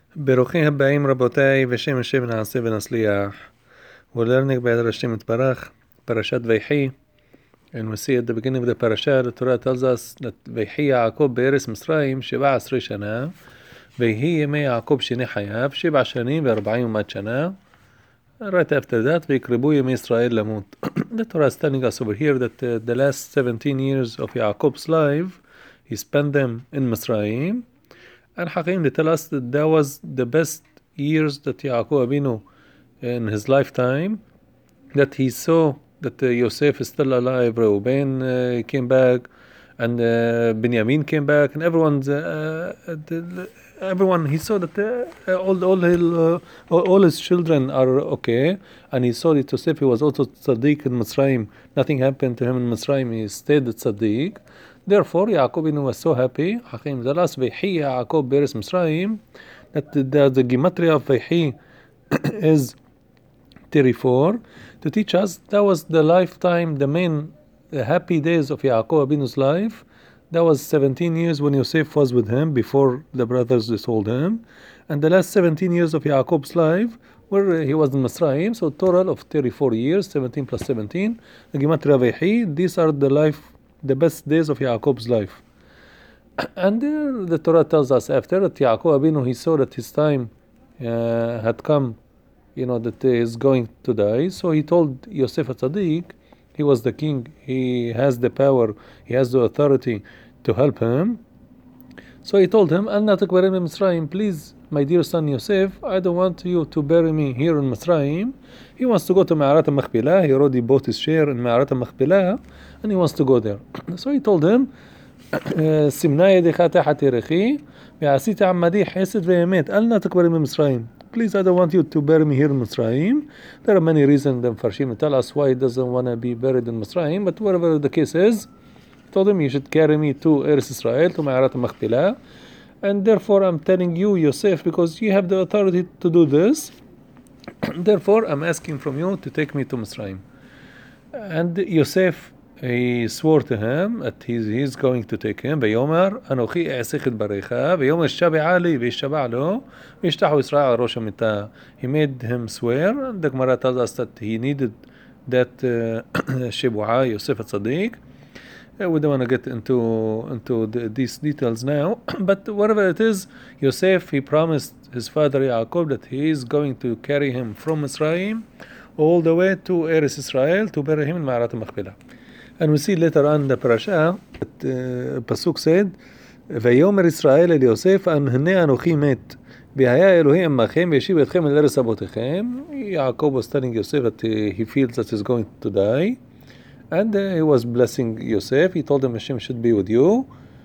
ברוכים הבאים רבותיי, בשם השם נעשה ונצליח. We're learning by Hashem Yitbarach, Parashat Vayhi. And we see at the beginning of the parasha, the Torah tells us that Vayhi Yaakov be'eretz Mitzrayim 17 שנה, ויהי ימי יעקב שני חייו, 7 שנים ו40 שנה. Right after that, ויקרבו ימי ישראל למות. The Torah is telling us over here that the last 17 years of Yaakov's life, he spent them in Mitzrayim. And Hakim, they tell us that that was the best years that Yaakov Avinu in his lifetime, that he saw that Yosef is still alive, Reuben came back, and Benjamin came back, and everyone he saw that all his children are okay, and he saw that Yosef, he was also tzaddik in Mitzrayim. Nothing happened to him in Mitzrayim, he stayed tzaddik. Therefore, Yaakov was so happy. Hakim, the last Vayhi Yaakov be'eretz Mitzrayim, that the gematria of Vayhi is 34, to teach us that was the lifetime, the main happy days of Yaakov Abinu's life. That was 17 years when Yosef was with him before the brothers sold him, and the last 17 years of Yaakov's life where he was in Mitzrayim. So total of 34 years, 17 plus 17. The gematria Vayhi. These are the best days of Yaakov's life. And the Torah tells us after that Yaakov Abinu, he saw that his time had come, that he is going to die. So he told Yosef Tzaddik, he was the king, he has the power, he has the authority to help him. So he told him, Al natakbarem Mitzrayim, please, my dear son Yosef, I don't want you to bury me here in Mitzrayim. He wants to go to Ma'arat al-Makhpilah. He already bought his share in Ma'arat al-Makhpilah, and he wants to go there. So he told him, Simna yedika tahat yerechi, ve'asita ammadi hesed ve'emet, al natakbarem Mitzrayim. Please, I don't want you to bury me here in Mitzrayim. There are many reasons the Farshim tell us why he doesn't want to be buried in Mitzrayim, but whatever the case is, he told him, you should carry me to Eretz Israel, to Ma'arat al-Makhpilah. And therefore I'm telling you, Yosef, because you have the authority to do this, therefore I'm asking from you to take me to Mitzrayim. And Yosef, he swore to him that he's going to take him. ויאמר אנוכי אעשיך את בריך, ויאמר שבע לי וישבע לו, וישתחו ישראל על ראש המיטה. He made him swear, and the Gemara tells us that he needed that Shebu'ah, Yosef Tzaddik. We don't want to get into these details now, but whatever it is, Yosef, he promised his father Yaakov that he is going to carry him from Mitzrayim all the way to Eretz Israel to bury him in Ma'arat al-Makhpilah. And we see later on the parasha that Pasuk said, ויאמר ישראל אל יוסף, הנה אנוכי מת, והיה אלוהים עמכם, וישיב אתכם אל ארץ אבותיכם. Yaakov was telling Yosef that he feels that he's going to die. And he was blessing Yosef. He told him Hashem should be with you.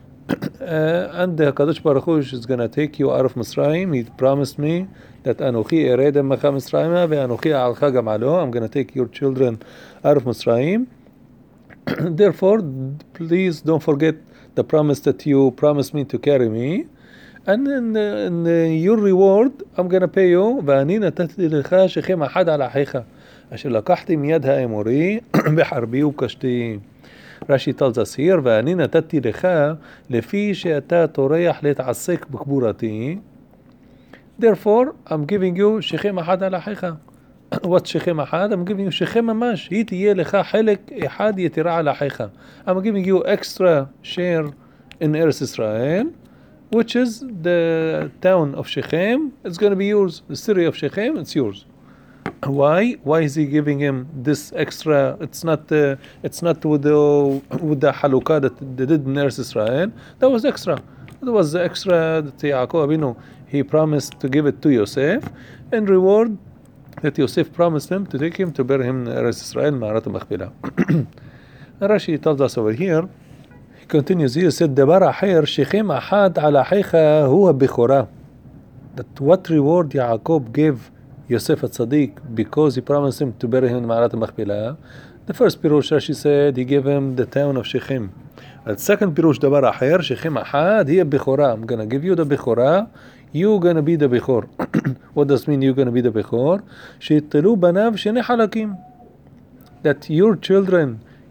And HaKadosh Baruch Hu is going to take you out of Mitzrayim. He promised me that Anochi ered emacha Mitzrayim ve'anochi a'alcha gam alo. I'm going to take your children out of Mitzrayim. Therefore, please don't forget the promise that you promised me to carry me. And in your reward, I'm going to pay you. ואני נתתי לך שכם אחד על אחיך. אשר לקחתי מיד האמורי בחרבי ובקשתי. Rashi tells us here, ואני נתתי לך לפי שאתה טורח להתעסק בקבורתי. Therefore, I'm giving you שכם אחד על אחיך. What שכם אחד? I'm giving you שכם ממש. היא תהיה לך חלק אחד יתרה על אחיך. I'm giving you extra share in Eretz Israel, which is the town of Shechem. It's going to be yours. The city of Shechem, it's yours. Why? Why is he giving him this extra? It's not with the halukah that they did in Eretz Israel. That was extra. That was the extra that Yaakov Abinu, he promised to give it to Yosef in reward that Yosef promised him to take him to bury him in Eretz Israel, Ma'arat al-Makhpilah. Rashi tells us over here, he continues here, said, דבר אחר שכם אחד על אחיך הוא הבכורה. That what reward Yaakov gave Yosef Tzaddik because he promised him to bury him in Ma'arat al-Makhpilah. The first pirush Rashi said he gave him the town of Shechem. The second pirush דבר אחר שכם אחד היא הבכורה. I'm going to give you the בכורה. You're going to be the בכור. What does it mean you're going to be the בכור? שיתלו בניו שני חלקים. That your children,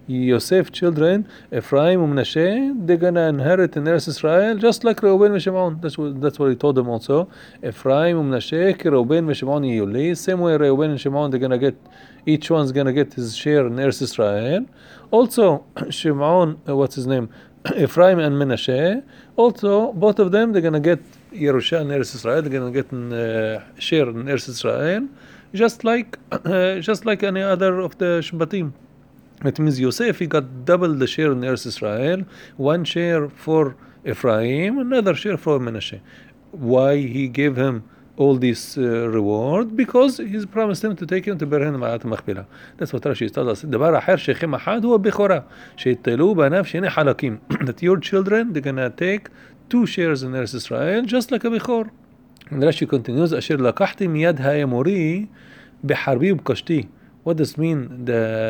Yosef children, Ephraim and Menashe, they're gonna inherit in Eretz Israel, just like Reuben and Shimon. That's what he told them also. Ephraim and Menashe, Reuben and Shimon Yuli. Same way Reuben and Shimon, they're gonna get, each one's gonna get his share in Eretz Israel. Also, Shimon, what's his name? Ephraim and Menashe. Also, both of them, they're gonna get Yerusha in Eretz Israel. They're gonna get share in Eretz Israel, just like any other of the Shbatim. It means Yosef, he got double the share in Eretz Israel, one share for Ephraim, another share for Menashe. Why he gave him all this reward? Because he's promised him to take him to Berhen Ma'at Machpelah. That's what Rashi tells us. דבר אחר שכם אחד הוא הבכורה, שיתלו בניו שני חלקים. That your children, they're gonna take 2 shares in Eretz Israel, just like a בכור. And Rashi continues, אשר לקחתי מיד האמורי בחרבי ובקשתי. What does mean?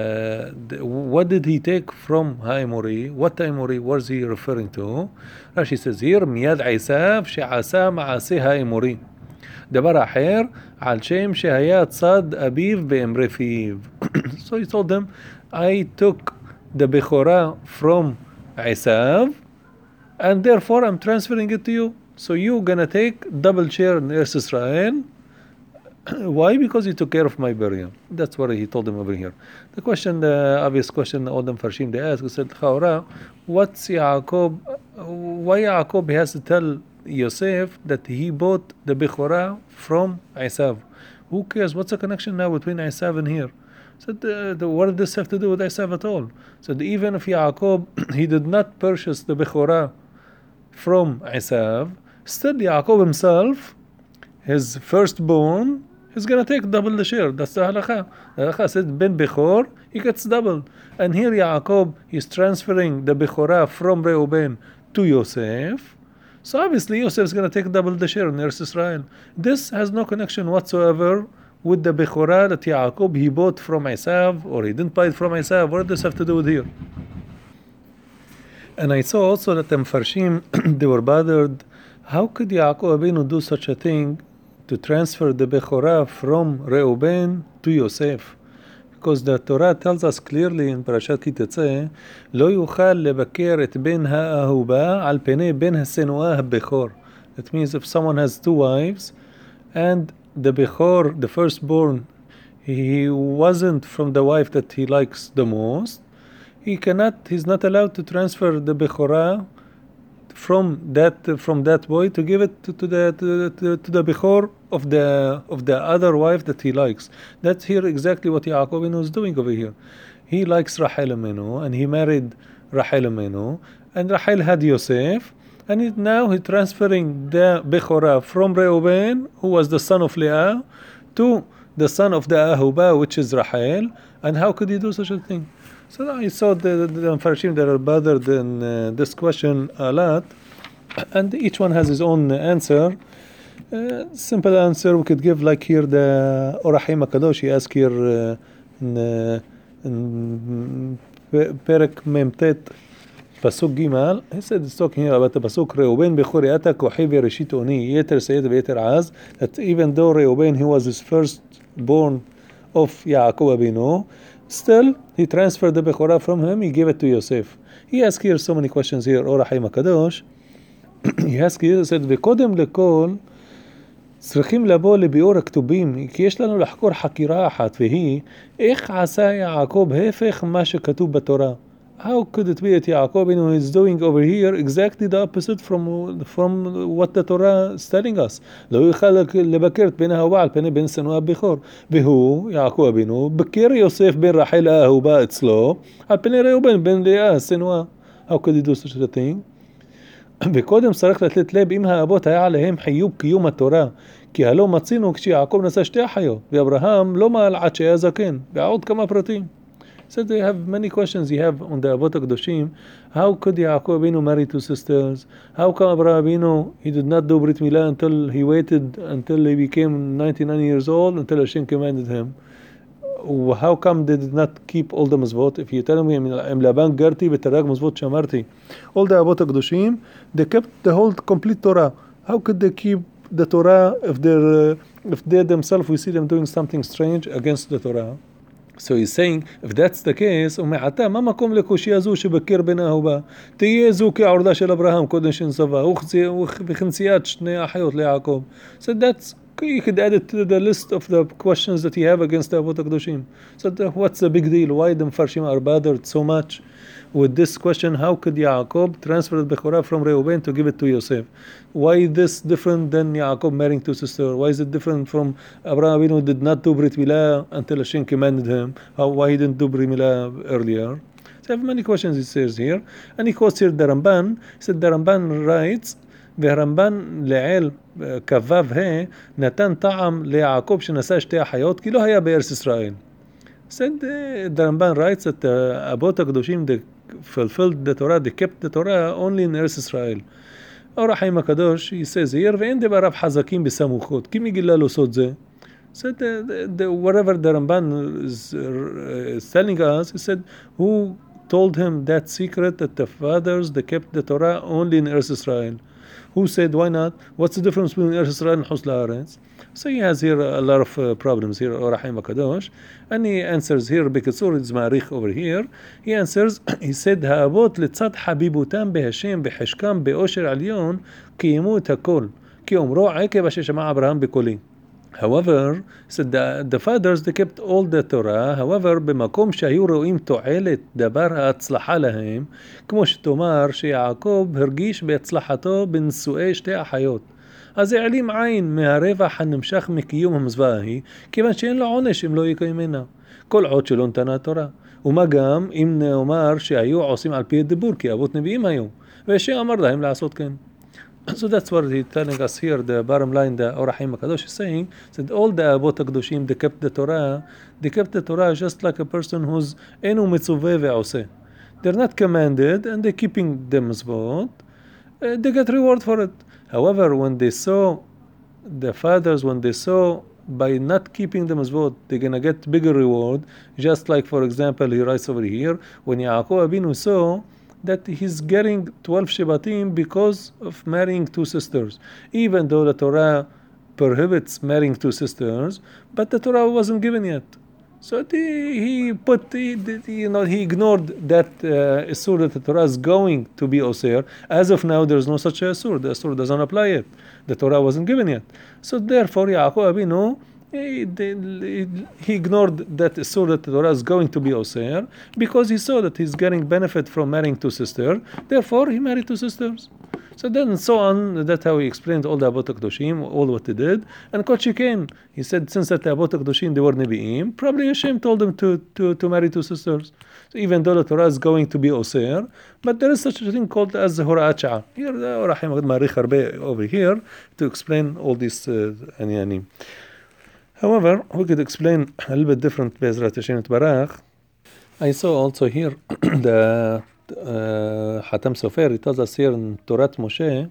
What did he take from Haimori? What Haimori was he referring to? Rashi says here, מיד עשיו שעשה מעשה האמורי. דבר אחר, על שם שהיה צד אביו באמרי פיו. So he told them, I took the בכורה from עשיו, and therefore I'm transferring it to you. So you're gonna take double share in Eretz Israel. Why? Because he took care of my burial. That's what he told them over here. The question, the obvious question, all them Farshim, they asked, they said, Chaura, what's Yaakov, why Yaakov has to tell Yosef that he bought the Bechorah from Esav? Who cares? What's the connection now between Esav and here? Said, what did this have to do with Esav at all? Said, even if Yaakov, he did not purchase the Bechorah from Esav, still Yaakov himself, his firstborn, he's going to take double the share. That's the halakha. The halakha said, Ben Bechor, he gets double. And here Yaakov, he's transferring the Bechorah from Reuben to Yosef. So obviously Yosef is going to take double the share in Eretz Israel. This has no connection whatsoever with the Bechorah that Yaakov, he bought from Esav, or he didn't buy it from Esav. What does this have to do with here? And I saw also that the Mfarshim, they were bothered. How could Yaakov Abinu do such a thing to transfer the Bechorah from Reuben to Yosef? Because the Torah tells us clearly in Parashat Ki Tetzeh, לא יוכל לבקר את בן האהובה על פני בן השנואה הבכור. That means if someone has 2 wives and the Bechor, the firstborn, he wasn't from the wife that he likes the most, he's not allowed to transfer the Bechorah from that boy to give it to the Bechor of the other wife that he likes. That's here exactly what Yaakov Avinu is doing over here. He likes Rachel Amenu, and he married Rachel Amenu, and Rachel had Yosef, and now he's transferring the Bechorah from Reuben, who was the son of Leah, to the son of the Ahuba, which is Rachel. And how could he do such a thing? So I saw the Mfarshim that are bothered in this question a lot, and each one has his own answer. Simple answer we could give, like here the Orahim HaKadosh, he asked here in Perek Memtet, Pasuk Gimal, he said it's talking here about the Pasuk, Reuben Bechori Ata Kohi Vereshit Oni, Yeter Seyed Ve'yeter Az, that even though Reuben, he was his firstborn of Yaakov Abinu, still, he transferred the Bechorah from him, he gave it to Yosef. He asked here so many questions here, Or HaChaim HaKadosh. He asked here, he said, וקודם לכל, צריכים לבוא לביאור הכתובים, כי יש לנו לחקור חקירה אחת, והיא, איך עשה יעקב הפך מה שכתוב בתורה? How could it be that Yaakov is doing over here exactly the opposite from what the Torah is telling us? לא יוכל לבקר את בן האהובה על פני בן שנוא הבכור. והוא, יעקב אבינו, בקר יוסף בן רחל האהובה אצלו, על פני ראובן בן לאה השנואה. How could he do such a thing? וקודם צריך לתת לב אם האבות היה עליהם חיוב קיום התורה, כי הלא מצינו כשיעקב נשא 2 אחיות, ואברהם לא מעל עד שהיה זקן, ועוד כמה פרטים. So they have many questions you have on the Avot HaKadoshim. How could Yaakov Avinu marry 2 sisters? How come Abraham Avinu, he did not do Brit Milah until he waited until he became 99 years old, until Hashem commanded him? How come they did not keep all the Mazvot? If you tell me, Em Laban Garti v'tarag Mazvot Shamarti, all the Avot HaKadoshim, they kept the whole complete Torah. How could they keep the Torah if they themselves, we see them doing something strange against the Torah? So he's saying, if that's the case, ומעתה מה מקום לקושיה זו שבקר בינה ובה? תהיה זו כעורדה של אברהם קודם שנצווה, וכנסיית שני אחיות ליעקב. So that's, you could add it to the list of the questions that you have against the Avot HaKadoshim. So what's the big deal? Why the Mfarshim are bothered so much with this question? How could Yaakov transfer the Bechorah from Reuben to give it to Yosef? Why this different than Yaakov marrying two sisters? Why is it different from Abraham Avinu did not do Brit Milah until Hashem commanded him? Why he didn't do Brit Milah earlier? So I have many questions he says here. And he quotes here the Ramban. He said the Ramban writes, והרמב"ן לעיל כ"ו נתן טעם ליעקב שנשא שתי אחיות כי לא היה בארץ ישראל. Said the Ramban writes that the Avot HaKadoshim, they fulfilled the Torah, they kept the Torah only in Eretz Israel. אור החיים הקדוש, he says here, ואין דבריו חזקים בסמוכות, כי מי גילה לו סוד זה? Said whatever the Ramban is telling us, he said, who told him that secret that the fathers, they kept the Torah only in Eretz Israel? Who said, why not? What's the difference between Eretz Israel and Hus La'aretz? So he has here a lot of problems here, Or HaChaim HaKadosh, and he answers here, בקיצור, it's מעריך over here, he answers, he said, האבות לצד חביבותם בהשם, בחשקם, באושר עליון, קיימו את הכל, כי אומרו עקב אשר שמע אברהם בקולי. However, said the fathers, they kept all the Torah, however, במקום שהיו רואים תועלת דבר ההצלחה להם, כמו שתאמר שיעקב הרגיש בהצלחתו בנשואי שתי אחיות. אז זה העלים עין מהרווח הנמשך מקיום המזווה ההיא, כיוון שאין לו עונש אם לא יקיימנה. כל עוד שלא נתנה התורה. ומה גם אם נאמר שהיו עושים על פי הדיבור, כי אבות נביאים היו, ושאמר להם לעשות כן. So that's what he's telling us here, the bottom line, the Or HaChaim HaKadosh is saying, that all the Avot HaKadoshim, they kept the Torah just like a person who's enu mitzuveh ve'oseh. They're not commanded, and they're keeping the mitzvot, they get reward for it. However, when they saw, the fathers, when they saw by not keeping the mitzvot, they're going to get bigger reward, just like, for example, he writes over here, when Yaakov Abinu saw that he's getting 12 Shebatim because of marrying two sisters. Even though the Torah prohibits marrying two sisters, but the Torah wasn't given yet. So he ignored that Isur that the Torah is going to be Osir. As of now, there's no such Isur. The Isur doesn't apply yet. The Torah wasn't given yet. So therefore, Yaakov Abinu, he ignored that Isur that the Torah is going to be Osir because he saw that he's getting benefit from marrying two sisters. Therefore, he married two sisters. So then and so on, that's how he explained all the Avot HaKadoshim, all what they did. And Kochikain, he said, since that the Avot HaKadoshim, they were Nevi'im, probably Hashem told them to marry two sisters. So even though the Torah is going to be Osir, but there is such a thing called as Hora'at Sha'ah. Here, the Or HaChaim Marich Harbe over here to explain all these Anyanim. However, we could explain a little bit different Be'ezrat Hashem Barach. I saw also here the Hatam Sofer, it tells us here in Torat Moshe,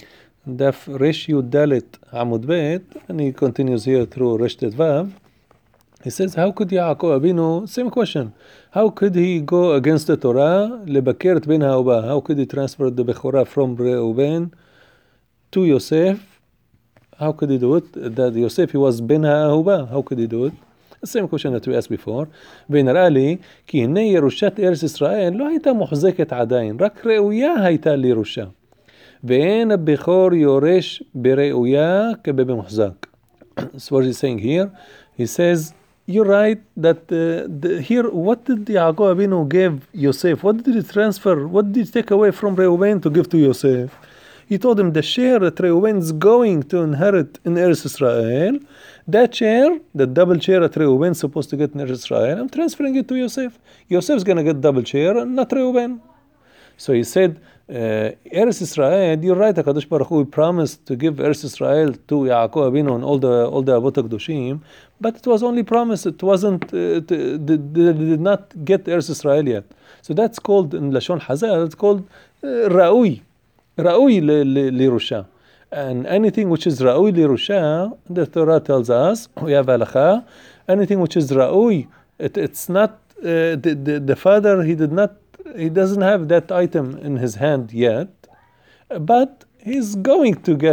Daf Resh Yud Dalet Amud Bet, and he continues here through Resh Tet Vav. He says, how could Yaakov Abinu, same question, how could he go against the Torah, lebakert ben ha'oba, how could he transfer the Bechorah from Reuben to Yosef? How could he do it? That Yosef, he was ben ha'oba, how could he do it? The same question that we asked before. ונראה לי כי הנה ירושת ארץ ישראל לא הייתה מוחזקת עדיין, רק ראויה הייתה לירושה. ואין הבכור יורש בראויה כבמוחזק. So what he's saying here, he says, you're right that here, what did Yaakov Abinu give Yosef? What did he transfer? What did he take away from Reuben to give to Yosef? He told him the share that Reuben is going to inherit in Eretz Israel, that share, the double share that Reuben is supposed to get in Eretz Israel, I'm transferring it to Yosef. Yosef is going to get double share and not Reuben. So he said, Eretz Israel, you're right, HaKadosh Baruch Hu promised to give Eretz Israel to Yaakov Abinu and all the Avot HaKadoshim, but it was only promise, it wasn't, they did not get Eretz Israel yet. So that's called, in Lashon Hazal, it's called Ra'ui. Ra'ui lirusha. And anything which is Ra'ui lirusha, the Torah tells us, we have halakha, anything which is Ra'ui, it's not, the father, he doesn't have that item in his hand yet, but he's going to get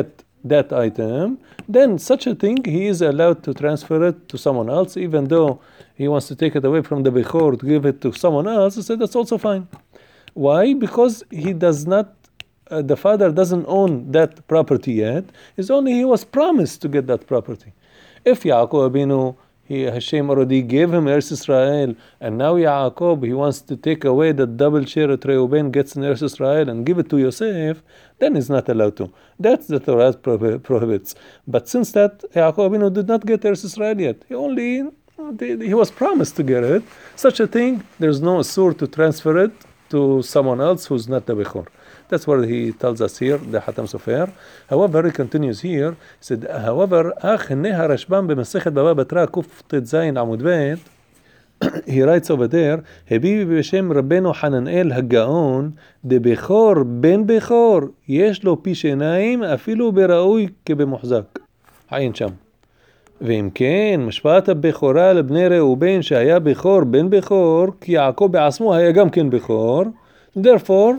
that item, then such a thing he is allowed to transfer it to someone else, even though he wants to take it away from the Bechor to give it to someone else. He said that's also fine. Why? Because he does not, the father doesn't own that property yet. It's only he was promised to get that property. If Yaakov Abinu, Hashem already gave him Eretz Israel, and now Yaakov, he wants to take away the double share that Reuben gets in Eretz Israel and give it to Yosef, then he's not allowed to. That's the Torah prohibits. But since that, Yaakov Abinu did not get Eretz Israel yet. He was promised to get it. Such a thing, there's no asur to transfer it to someone else who's not the Bechor. That's what he tells us here, the Hatam Sofer. However, he continues here. He said, however, Rashbam b'Masechet Baba Batra Kuf Tet Zayin Amud Bet, he writes over there, Habibi b'Shem Rabbeinu Hananel Hagaon, de Bechor ben Bechor, yesh lo pi shenayim, afilu beraui kebemוחזק. עיין שם. ואם כן, משפעת הבכורה לבני ראובן שהיה בכור בן בכור, כי יעקב בעצמו היה גם כן בכור. Therefore,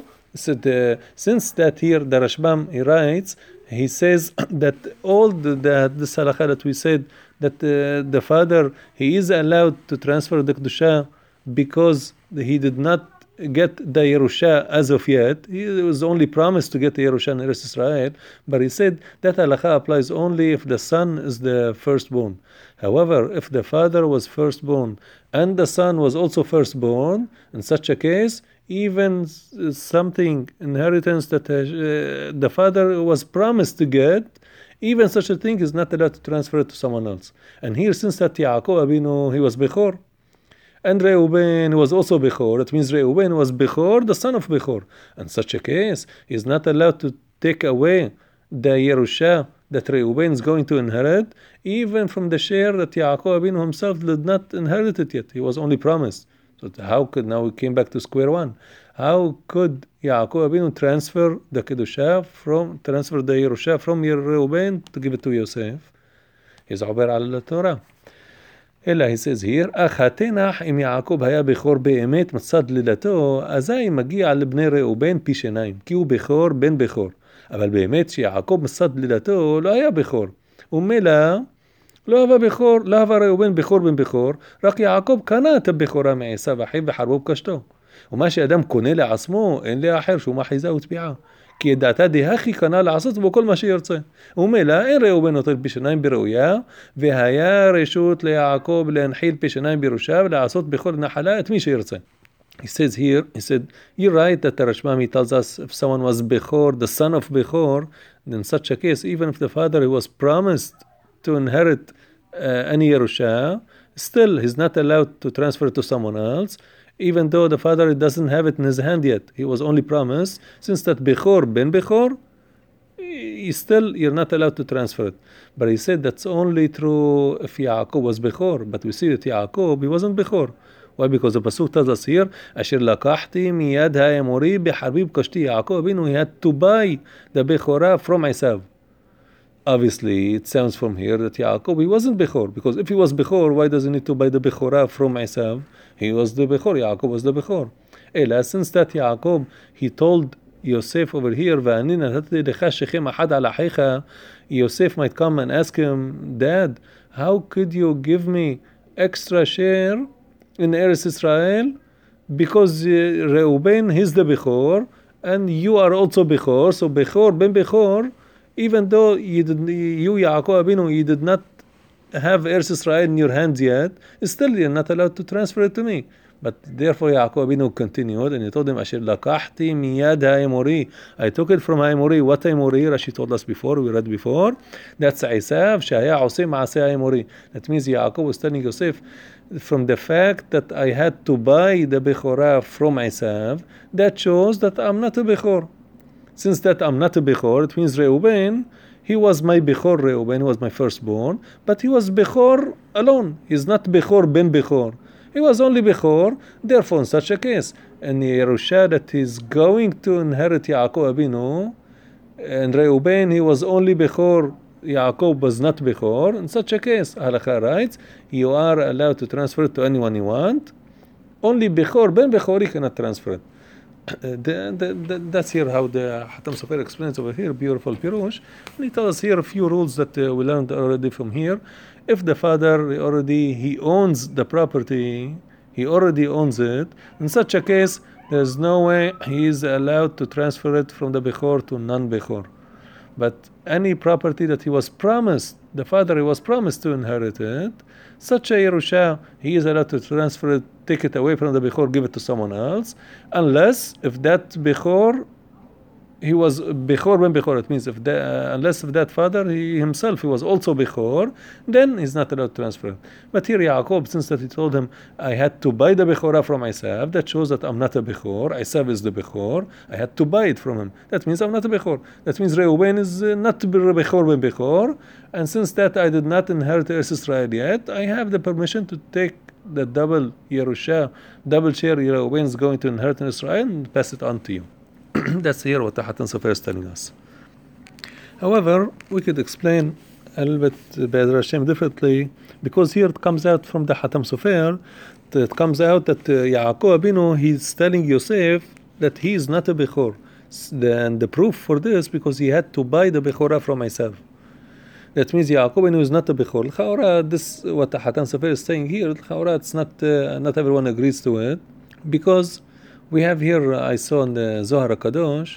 since that here the Rashbam he writes, he says that all the halakha that we said, that the father, he is allowed to transfer the Kedusha because he did not get the Yerusha as of yet. He was only promised to get the Yerusha in Eretz Israel, but he said that halakha applies only if the son is the firstborn. However, if the father was firstborn and the son was also firstborn, in such a case, even something, inheritance that the father was promised to get, even such a thing is not allowed to transfer it to someone else. And here, since that Yaakov Abinu, he was Bechor, and Reuben was also Bechor, it means Reuben was Bechor, the son of Bechor. In such a case, he is not allowed to take away the Yerusha that Reuben is going to inherit, even from the share that Yaakov Abinu himself did not inherit it yet. He was only promised. So how could, now we came back to square one, how could Yaakov Abinu transfer the Kedusha transfer the Yerusha from Reuben to give it to Yosef? He's עובר על התורה. אלא, he says here, אך התנח אם יעקב היה בכור באמת מצד לידתו, אזי מגיע לבני ראובן פי שניים, כי הוא בכור בן בכור. אבל באמת שיעקב מצד לידתו לא היה בכור. ומילא, לא הווה ראובן בכור בן בכור, רק יעקב קנה את הבכורה מעשיו אחיו וחרבו בקשתו. ומה שאדם קונה לעצמו, אין לאחר שהוא מחריזה ותביעה. כי ידעתה דהכי קנה לעשות בו כל מה שירצה. ומילא אין ראובן נוטל פי שניים בראויה, והיה רשות ליעקב להנחיל פי שניים בירושה, ולעשות בכל נחלה את מי שירצה. He says here, he said, you're right that the Rashbam tells us if someone was Bechor, the son of Bechor, then in such a case, even if the father was promised to inherit any Yerusha, still he's not allowed to transfer it to someone else, even though the father doesn't have it in his hand yet. He was only promised, since that Bechor ben Bechor, you're not allowed to transfer it. But he said that's only true if Yaakov was Bechor, but we see that Yaakov, he wasn't Bechor. Why? Because the pasuk tells us here, Asher lakachti miyad ha'emori b'harbi b'kashti. Yaakov Abinu, he had to buy the Bechorah from Esav. Obviously, it sounds from here that Yaakov, he wasn't Bechor, because if he was Bechor, why does he need to buy the Bechorah from Esav? He was the Bechor, Yaakov was the Bechor. Ela, since that Yaakov, he told Yosef over here, V'ani natati lecha shechem ahad al achicha, Yosef might come and ask him, Dad, how could you give me extra share in Eretz Israel? Because Reuben, he's the Bechor, and you are also Bechor, so Bechor, ben Bechor, even though you Yaakov Abinu, you did not have Eretz Israel in your hands yet, still you're not allowed to transfer it to me. But therefore Yaakov Abinu continued, and he told him, Asher lakachti miyad ha'emori, I took it from ha'emori. What ha'emori? Rashi told us before, we read before, that's Esav shaya oseh ma'aseh ha'emori. That means Yaakov was telling Yosef, from the fact that I had to buy the Bechorah from Esav, that shows that I'm not a Bechor. Since that I'm not a Bechor, it means Reuben, he was my Bechor, Reuben was my firstborn, but he was Bechor alone. He's not Bechor ben Bechor. He was only Bechor, therefore in such a case, and Yerusha that is going to inherit Yaakov Abinu, and Reuben, he was only Bechor, Yaakov was not Bechor. In such a case, halakha writes, you are allowed to transfer it to anyone you want. Only Bechor, ben Bechor, you cannot transfer it. That's here how the Hatam Sofer explains over here, beautiful Pirush. And he tells us here a few rules that we learned already from here. If the father he owns the property, he already owns it, in such a case, there's no way he is allowed to transfer it from the Bechor to non-Bechor. But any property that he was promised, the father he was promised to inherit it, such a Yerusha, he is allowed to transfer it, take it away from the Bechor, give it to someone else, unless if that Bechor, he was Bechor ben Bechor. It means unless if that father he himself he was also Bechor, then he's not allowed to transfer it. But here Yaakov, since that he told him, I had to buy the Bechorah from Esav, that shows that I'm not a Bechor. Esav is the Bechor. I had to buy it from him. That means I'm not a Bechor. That means Reuben is not Bechor ben Bechor. And since that I did not inherit Eretz Israel yet, I have the permission to take the double Yerusha, double share Reuben is going to inherit in Israel and pass it on to you. That's here what the Hatan Sofer is telling us. However, we could explain a little bit Be'ezrat Hashem differently, because here it comes out from the Hatam Sofer, it comes out that Yaakov Abinu, he's telling Yosef that he is not a Bechor. And the proof for this, because he had to buy the Bechorah from Esav. That means Yaakov Abinu is not a Bechor. L'chaora, this what the Hatan Sofer is saying here, l'chaora, it's not everyone agrees to it, because we have here, I saw in the Zohar HaKadosh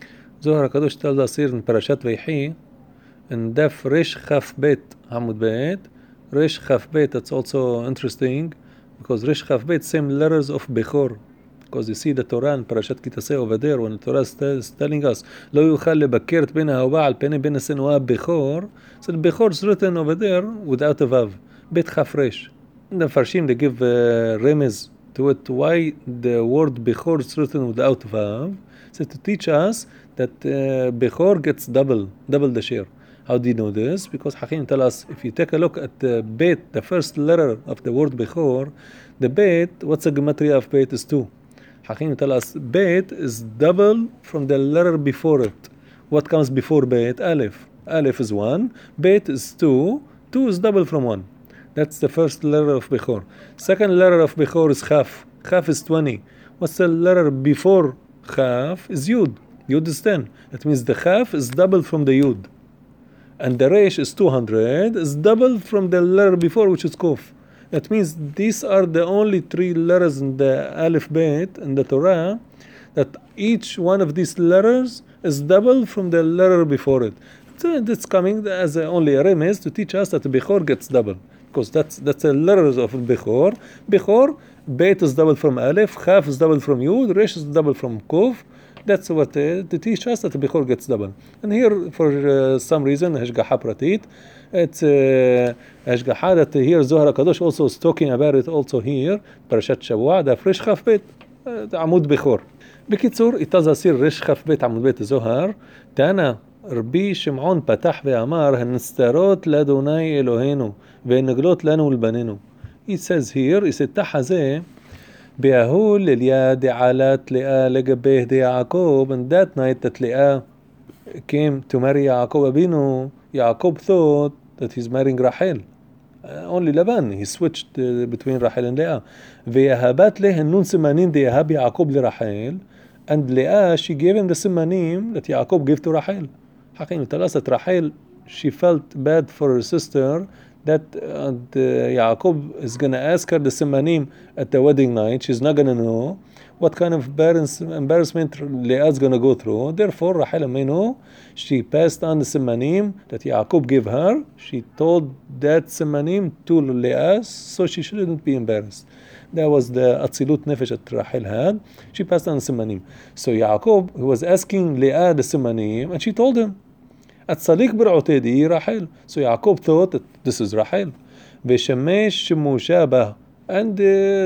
tells us here in Parashat Vayhi, in Daf Resh Chaf Bet Hamud Bet, Resh Chaf Bet, that's also interesting, because Resh Chaf Bet, same letters of Bechor, because you see the Torah in Parashat Kitase over there, when the Torah is telling us, לא יוכל לבקר את בן האהובה על פני בן השנואה Bechor, so the Bechor is written over there without a Vav, Bet Chaf Resh. In the Farshim, they give remez to it, why the word Bechor is written without Vav, so to teach us that Bechor gets double the share. How do you know this? Because Hakim tell us, if you take a look at the Bet, the first letter of the word Bechor, the Bet, what's the gematria of Bet is 2. Hakim tell us, Bet is double from the letter before it. What comes before Bet? Aleph. Aleph is 1, Bet is 2, 2 is double from 1. That's the first letter of Bechor. Second letter of Bechor is Chaf. Chaf is 20. What's the letter before Chaf? Is Yud. Yud is 10. That means the Chaf is double from the Yud. And the Resh is 200, is double from the letter before, which is Kof. That means these are the only 3 letters in the Aleph Bet in the Torah, that each one of these letters is double from the letter before it. So that's coming as only a remez to teach us that the Bechor gets double. Because that's a letters of Bechor. Bechor, Bet is double from Aleph, Chaf is double from Yud, Resh is double from Kof. That's what to teach us that the Bechor gets double. And here, for some reason, Hashgaha Pratit, it's Hashgaha that here Zohar HaKadosh also is talking about it also here, Parashat Shavua, the Resh Chaf Bet, Amud Bechor. בקיצור, it tells us here, Resh Chaf Bet Amud Bet Zohar, Tana, רבי שמעון פתח ואמר, הנסתרות לאדוני אלוהינו, והנגלות לנו ולבנינו. He says here, he said, תח הזה, בההוא לליה דעלת לאה לגבי הדי יעקב, and that night that Leah came to marry Yaakov Abinu, Yaakov thought that he's marrying Rachel. Only Laban, he switched between Rachel and Leah. ויהבת לה הנון סימנים דיהב יעקב לרחל, and Leah, she gave him the simanim that Yaakov gave to Rachel. Hakim tell us that Rachel, she felt bad for her sister, that Yaakov is going to ask her the simanim at the wedding night. She's not going to know what kind of embarrassment Leah is going to go through. Therefore, Rachel Aminu, she passed on the simanim that Yaakov gave her. She told that simanim to Leah, so she shouldn't be embarrassed. That was the Atzilut Nefesh that Rachel had. She passed on the simanim. So Yaakov, he was asking Leah the simanim, and she told him, Atzalik Bir'otedi Rachel. So Yaakov thought that this is Rachel. Veshemesh Mushabah. And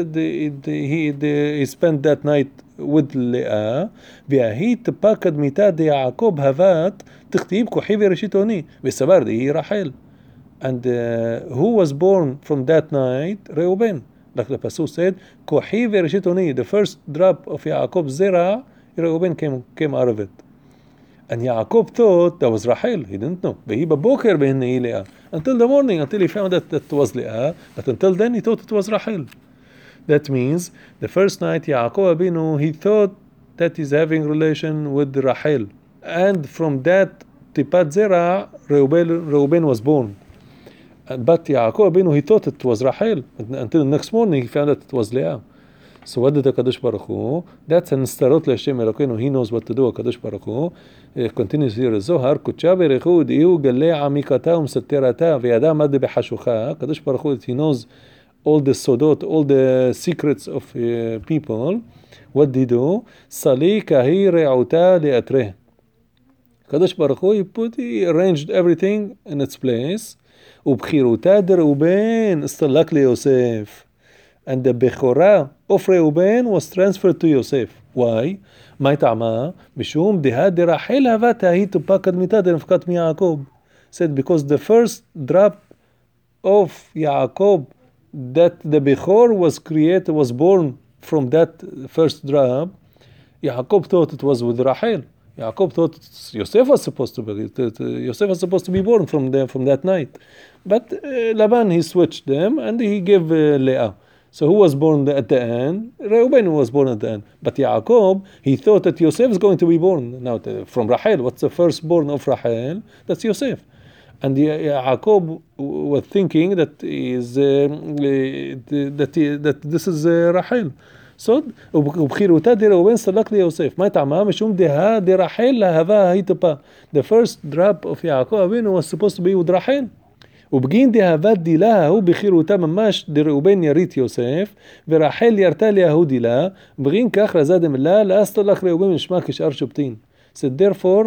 he spent that night with Leah. וההיא תפה קדמיתה דיעקב הבת תכתיב כוחי וראשיתוני וסבר דהי רחל. And who was born from that night? Reuben. Like the Pasuk said, כוחי וראשיתוני, the first drop of Yaakov's zera, Reuben came out of it. And Yaakov thought that was Rachel. He didn't know. והיא בבוקר בהנה Leah. Until the morning, until he found that that was Leah. But until then, he thought it was Rachel. That means, the first night, Yaakov Abinu, he thought that he's having relation with Rachel. And from that Tipat Zera, Reuben was born. But Yaakov Abinu, he thought it was Rachel. Until the next morning, he found that it was Leah. So what did the Kadosh Baruch Hu? That's an istarot le'Hashem Elokeinu. He knows what to do. Kadosh Baruch Hu continues here. Zohar Kutsha v'Rechud iu galei amikata u'msaterata v'yada mad b'chashucha. Kadosh Baruch Hu, he knows all the sodot, all the secrets of people. What did he do? Sali kahi re'uta le'atreh. Kadosh Baruch Hu, he arranged everything in its place. ובחירותה דראובן הסתלק ליוסף. And the Bechorah of Reuben was transferred to Yosef. Why? מה טעמה? משום דהה דרחל הבתה היא טופה קדמיתה דנפקת מיעקב. Said because the first drop of Yaakov that the Bechor was born from that first drop, Yaakov thought it was with Rachel. Yaakov thought Yosef was supposed to be born from that night. But Laban, he switched them and he gave Leah. So who was born at the end? Reuben was born at the end. But Yaakov, he thought that Yosef is going to be born. Now, from Rachel, what's the firstborn of Rachel? That's Yosef. And Yaakov was thinking that this is Rachel. So, ובחירותה דראובן סלק ליוסף. מה טעמה? משום דהה דרחל להבה היטפה. The first drop of Yaakov Avinu was supposed to be with Rachel. ובגין דהבת דילה הוא בחירותה ממש דראובן ירית יוסף, ורחל ירתה להוא דילה, בגין כך רזה דמלה, לאסתלק ראובן נשמע כשאר שופטין. So therefore,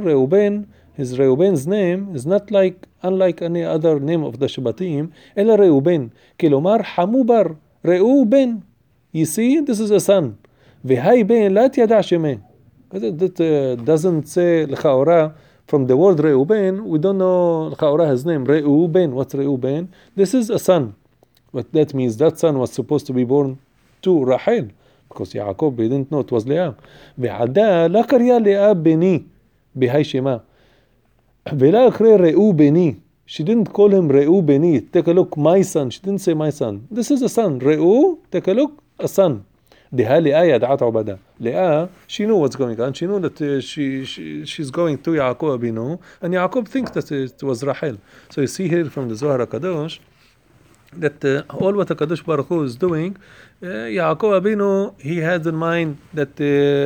Reuben's name is not unlike any other name of the Shabbatim, אלא ראובן. כלומר, חמו בר, ראובן. You see, this is a son. והי בן, לא תדע שמה. That doesn't say לכאורה, from the word Reuben, we don't know לכאורה his name. Reuben, what's Reuben? This is a son. But that means that son was supposed to be born to Rachel. Because Yaakov didn't know it was Leah. ועדה לא קריה לאה בני, בהי שמה. ולא קרא ראו בני. She didn't call him ראו בני. Take a look, my son. She didn't say my son. This is a son. ראו, take a look, a son. דהה לאה ידעת עובדה. לאה, she knew what's going on. She knew that she's going to Yaakov Abinu. And Yaakov thinks that it was Rachel. So you see here from the Zohar HaKadosh, that all what HaKadosh Baruch Hu is doing, Yaakov Abinu, he had in mind that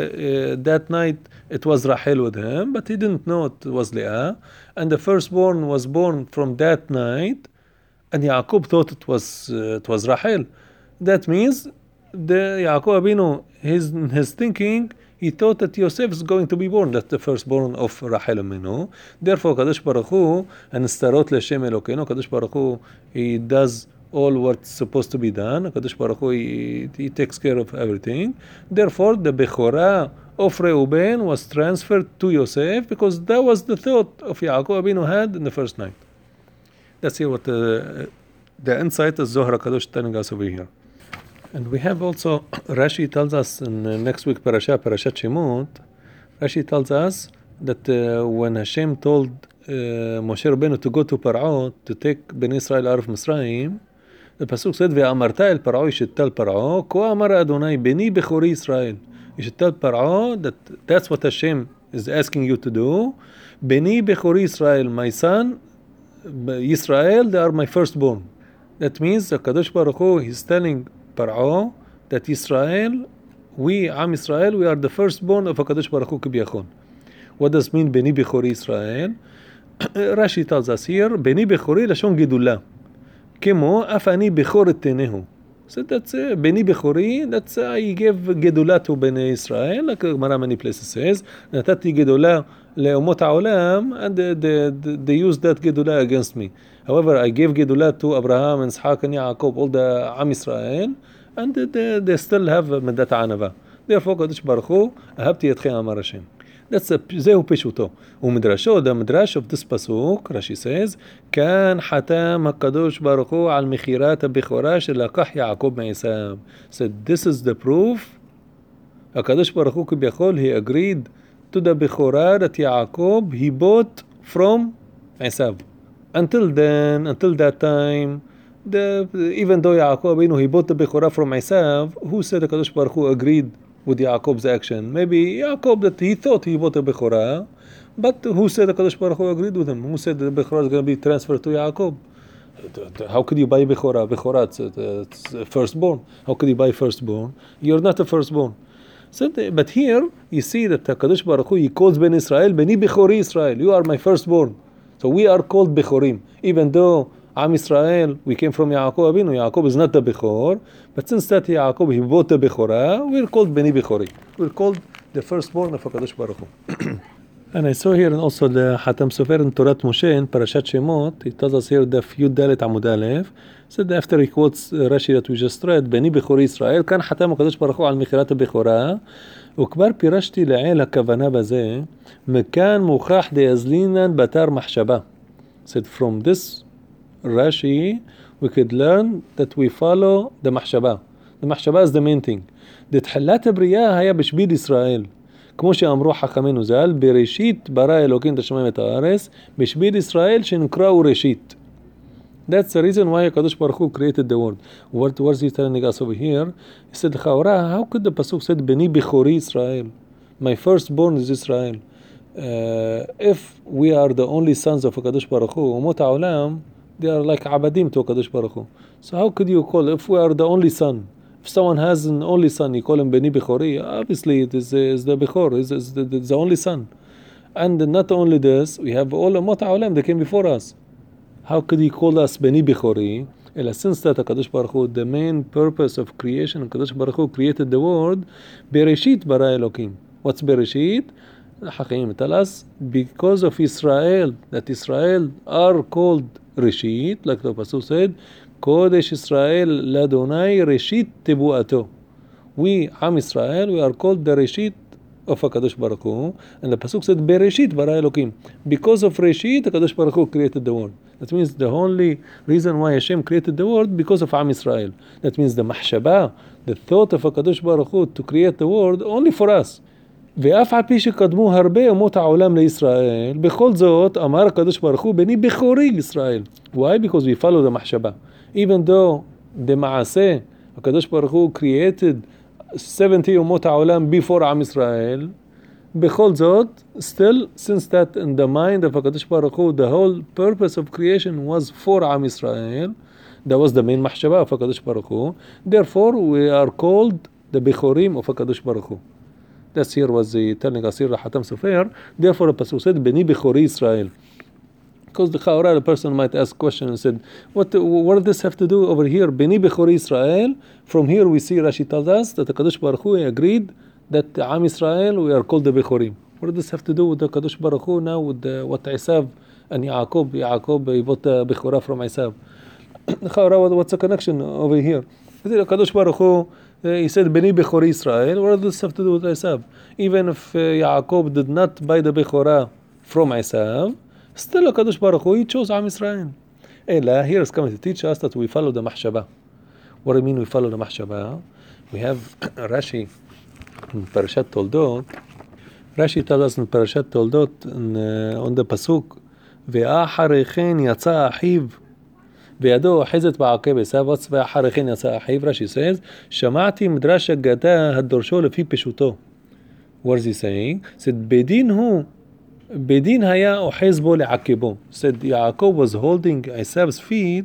that night it was Rachel with him, but he didn't know it was Leah. And the firstborn was born from that night, and Yaakov thought it was Rachel. That means the Yaakov Abinu, his thinking, he thought that Yosef is going to be born. That's the firstborn of Rachel Aminu. Therefore, Kadosh Baruch Hu, and starot l'Hashem Elokeinu, Kadosh Baruch Hu, he does all what's supposed to be done. Kadosh Baruch Hu, he takes care of everything. Therefore, the Bechorah of Reuben was transferred to Yosef because that was the thought of Yaakov Abinu had in the first night. Let's see what the insight of Zohar HaKadosh telling us over here. And we have also, Rashi tells us in next week Parashat Shemot, Rashi tells us that when Hashem told Moshe Rabbeinu to go to Paro to take Ben Israel out of Mitzrayim, the Pasuk said, "Ve'amarta el Paro," you should tell Paro, "Ko amar Adonai beni bechori Israel." You should tell Paro that's what Hashem is asking you to do. Beni bechori Israel, my son, Israel, they are my firstborn. That means the Kadosh Baruch Hu, he's telling Paro that Israel, we, Am Israel, we are the firstborn of HaKadosh Baruch Hu Kibiyachon. What does mean Beni Bechori Israel? Rashi tells us here, Beni Bechori Lashon Gedula. Kemo, Afani Bechor Tenehu. So that's Beni Bechori, that's I gave Gedula to Beni Israel, like Gemara many places says, Natati Gedula le'umot ha'olam, and they used that Gedula against me. However, I gave Gedula to Abraham and Ishaq and Yaakov, all the Am Israel, and they still have Medat Anava. Therefore, Kadosh Baruch Hu, Ahabti Yetchem Amar Hashem. That's Zehu Peshuto. Umidrasho, the Midrash of this Pasuk, Rashi says, Kan Hatam HaKadosh Baruch Hu al Mechirat HaBechorah Shelakach Yaakov Me'esav. Said, this is the proof. HaKadosh Baruch Hu Kibiyachol, he agreed to the Bechorah that Yaakov, he bought from Esav. Until that time, even though Yaakov Abinu, he bought the Bechorah from Esav, who said HaKadosh Baruch Hu agreed with Yaakov's action. Maybe Yaakov, that he thought he bought a Bechorah, but who said the Kadosh Baruch Hu agreed with him? Who said the Bechorah is going to be transferred to Yaakov? How could you buy Bechorah? Bechorah, it's firstborn. How could you buy firstborn? You're not a firstborn. So, but here you see that the Kadosh Baruch Hu, he calls Ben Israel, Beni Bechori Israel. You are my firstborn. So we are called Bechorim, even though Am Israel, we came from Yaakov Avinu. Yaakov is not the Bechor, but since that Yaakov, he bought the Bechorah, we're called Beni Bechori. We're called the firstborn of HaKadosh Baruch Hu. And I saw here and also the Hatam Sofer in Torah Moshe in Parashat Shemot. It tells us here the Yud Dalet Amud Aleph. Said after he quotes Rashi that we just read, Beni Bechori Israel, כאן חתם הקדוש ברוך הוא על מכירת הבכורה, וכבר פירשתי לעיל הכוונה בזה, מכאן מוכח דאזלינן בתר מחשבה. Said from this Rashi, we could learn that we follow the מחשבה. The מחשבה is the main thing. דתחילת הבריאה היה בשביל ישראל. כמו שאמרו חכמינו ז"ל, בראשית ברא אלוקים את השמיים ואת הארץ, בשביל ישראל שנקראו ראשית. That's the reason why HaKadosh Baruch Hu created the world. What was he telling us over here? He said, how could the Pasuk said, Beni Bechori Israel? My firstborn is Israel. If we are the only sons of HaKadosh Baruch Hu, Umot HaOlam, they are like Abadim to HaKadosh Baruch Hu. So how could you call, if we are the only son, if someone has an only son, you call him Beni Bechori, obviously it is the Bechor, is the only son. And not only this, we have all Umot HaOlam that came before us. How could he call us Beni Bechori? Since that HaKadosh Baruch Hu, the main purpose of creation, HaKadosh Baruch Hu created the world, Bereshit bara Elokim. What's Bereshit? Hakim tell us, because of Israel, that Israel are called Reshit, like the Pasuk said, Kodesh Israel Ladonai Reshit Tebuato. We, Am Israel, we are called the Reshit of HaKadosh Baruch Hu, and the Pasuk said, Bereshit bara Elokim. Because of Reshit, HaKadosh Baruch Hu created the world. That means the only reason why Hashem created the world, because of Am Israel. That means the mahshaba, the thought of HaKadosh Baruch Hu to create the world only for us. ואף על פי שקדמו הרבה אומות העולם לישראל, בכל זאת אמר הקדוש ברוך הוא, בני בכורי לישראל. Why? Because we follow the mahshaba. Even though the מעשה, הקדוש ברוך הוא created 70 אומות העולם before עם ישראל, בכל זאת, still, since that in the mind of HaKadosh Baruch Hu, the whole purpose of creation was for Am Israel, that was the main mahshaba of HaKadosh Baruch Hu, therefore we are called the Bechorim of HaKadosh Baruch Hu. That's here was telling us here Hatam Sofer, therefore the Pasuk said, Beni Bechori Israel. Because the person might ask a question and said, what does this have to do over here? Beni Bechori Israel. From here we see Rashi tells us that the Kadosh Baruch Hu agreed that Am Israel, we are called the Bechorim. What does this have to do with the Kadosh Baruch Hu now with what Esav and Yaakov, he bought the Bechorah from Esav. What's the connection over here? The Kadosh Baruch Hu, he said Beni Bechori Israel. What does this have to do with Esav? Even if Yaakov did not buy the Bechorah from Esav, still Kadosh Baruch Hu, he chose Am Israel. Here is coming to teach us that we follow the mahshaba. What do you mean we follow the mahshaba? We have Rashi in Parashat Toldot. Rashi tells us in Parashat Toldot on the Pasuk, ואחרי כן יצא אחיו וידו אוחזת בעקב עשיו. ואחרי כן יצא אחיו, Rashi says, שמעתי מדרש אגדה הדורשו לפי פשוטו. What is he saying? Said, בדין היה אוחז בו לעקבו. Said, Yaakov was holding Esav's feet,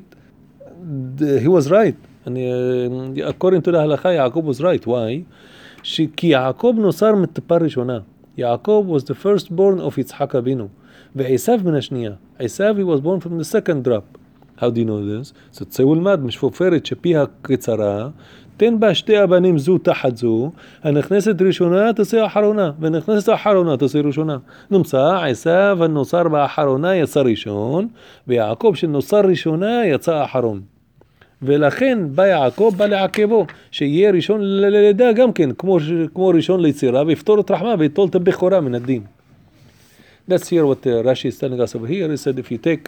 he was right. And according to the halakha, Yaakov was right. Why? כי יעקב נוצר מטפר ראשונה. Yaakov was the firstborn of Yitzhak Avinu. ועשיו מן השנייה. Esav, he was born from the second drop. How do you know this? So צא ולמד משפופרת שפיה קצרה, תן בה שתי הבנים זו תחת זו, הנכנסת ראשונה תעשה אחרונה, ונכנסת אחרונה תעשה ראשונה. נמצא, עשיו הנוצר באחרונה יצא ראשון, ויעקב שנוצר ראשונה יצא אחרון. ולכן בא יעקב, בא לעקבו, שיהיה ראשון ללידה גם כן, כמו ראשון ליצירה, ויפתור את רחמה, ויטול את הבכורה מן הדין. That's here what Rashi is telling us over here. He said if you take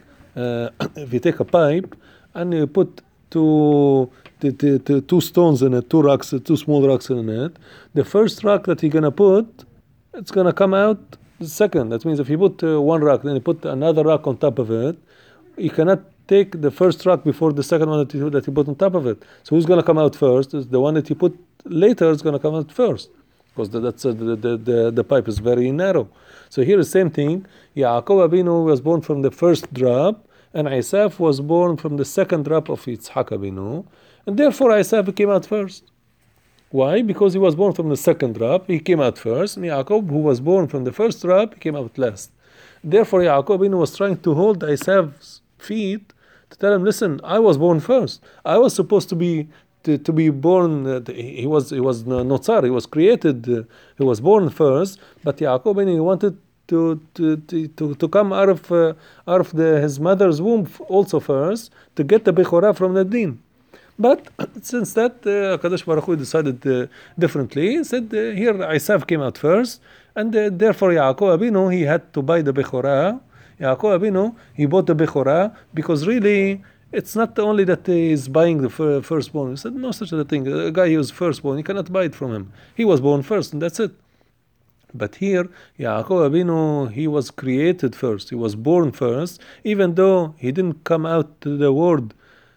a pipe and you put two stones in it, two small rocks in it, the first rock that you're gonna put, it's gonna come out the second. That means if you put one rock, then you put another rock on top of it, you cannot take the first rock before the second one that you put on top of it. So who's gonna come out first? The one that you put later is gonna come out first. because the pipe is very narrow. So here the same thing. Yaakov Abinu was born from the first drop, and Isaac was born from the second drop of Yitzhak Abinu, and therefore Isaac came out first. Why? Because he was born from the second drop, he came out first, and Yaakov, who was born from the first drop, he came out last. Therefore, Yaakov Abinu was trying to hold Isaac's feet to tell him, listen, I was born first. I was supposed to be born. He was Notzar. He was created. He was born first. But Yaakov Abinu wanted to come out of his mother's womb also first to get the Bechorah from the Din. But since that, Kadosh Baruch Hu decided differently. He said here Isaac came out first, and therefore Yaakov Abinu, he had to buy the Bechorah. Yaakov Abinu, he bought the Bechorah because really it's not only that he is buying the firstborn. He said no such a thing. A guy who is firstborn, you cannot buy it from him. He was born first, and that's it. But here, Yaakov Abinu, he was created first. He was born first, even though he didn't come out to the world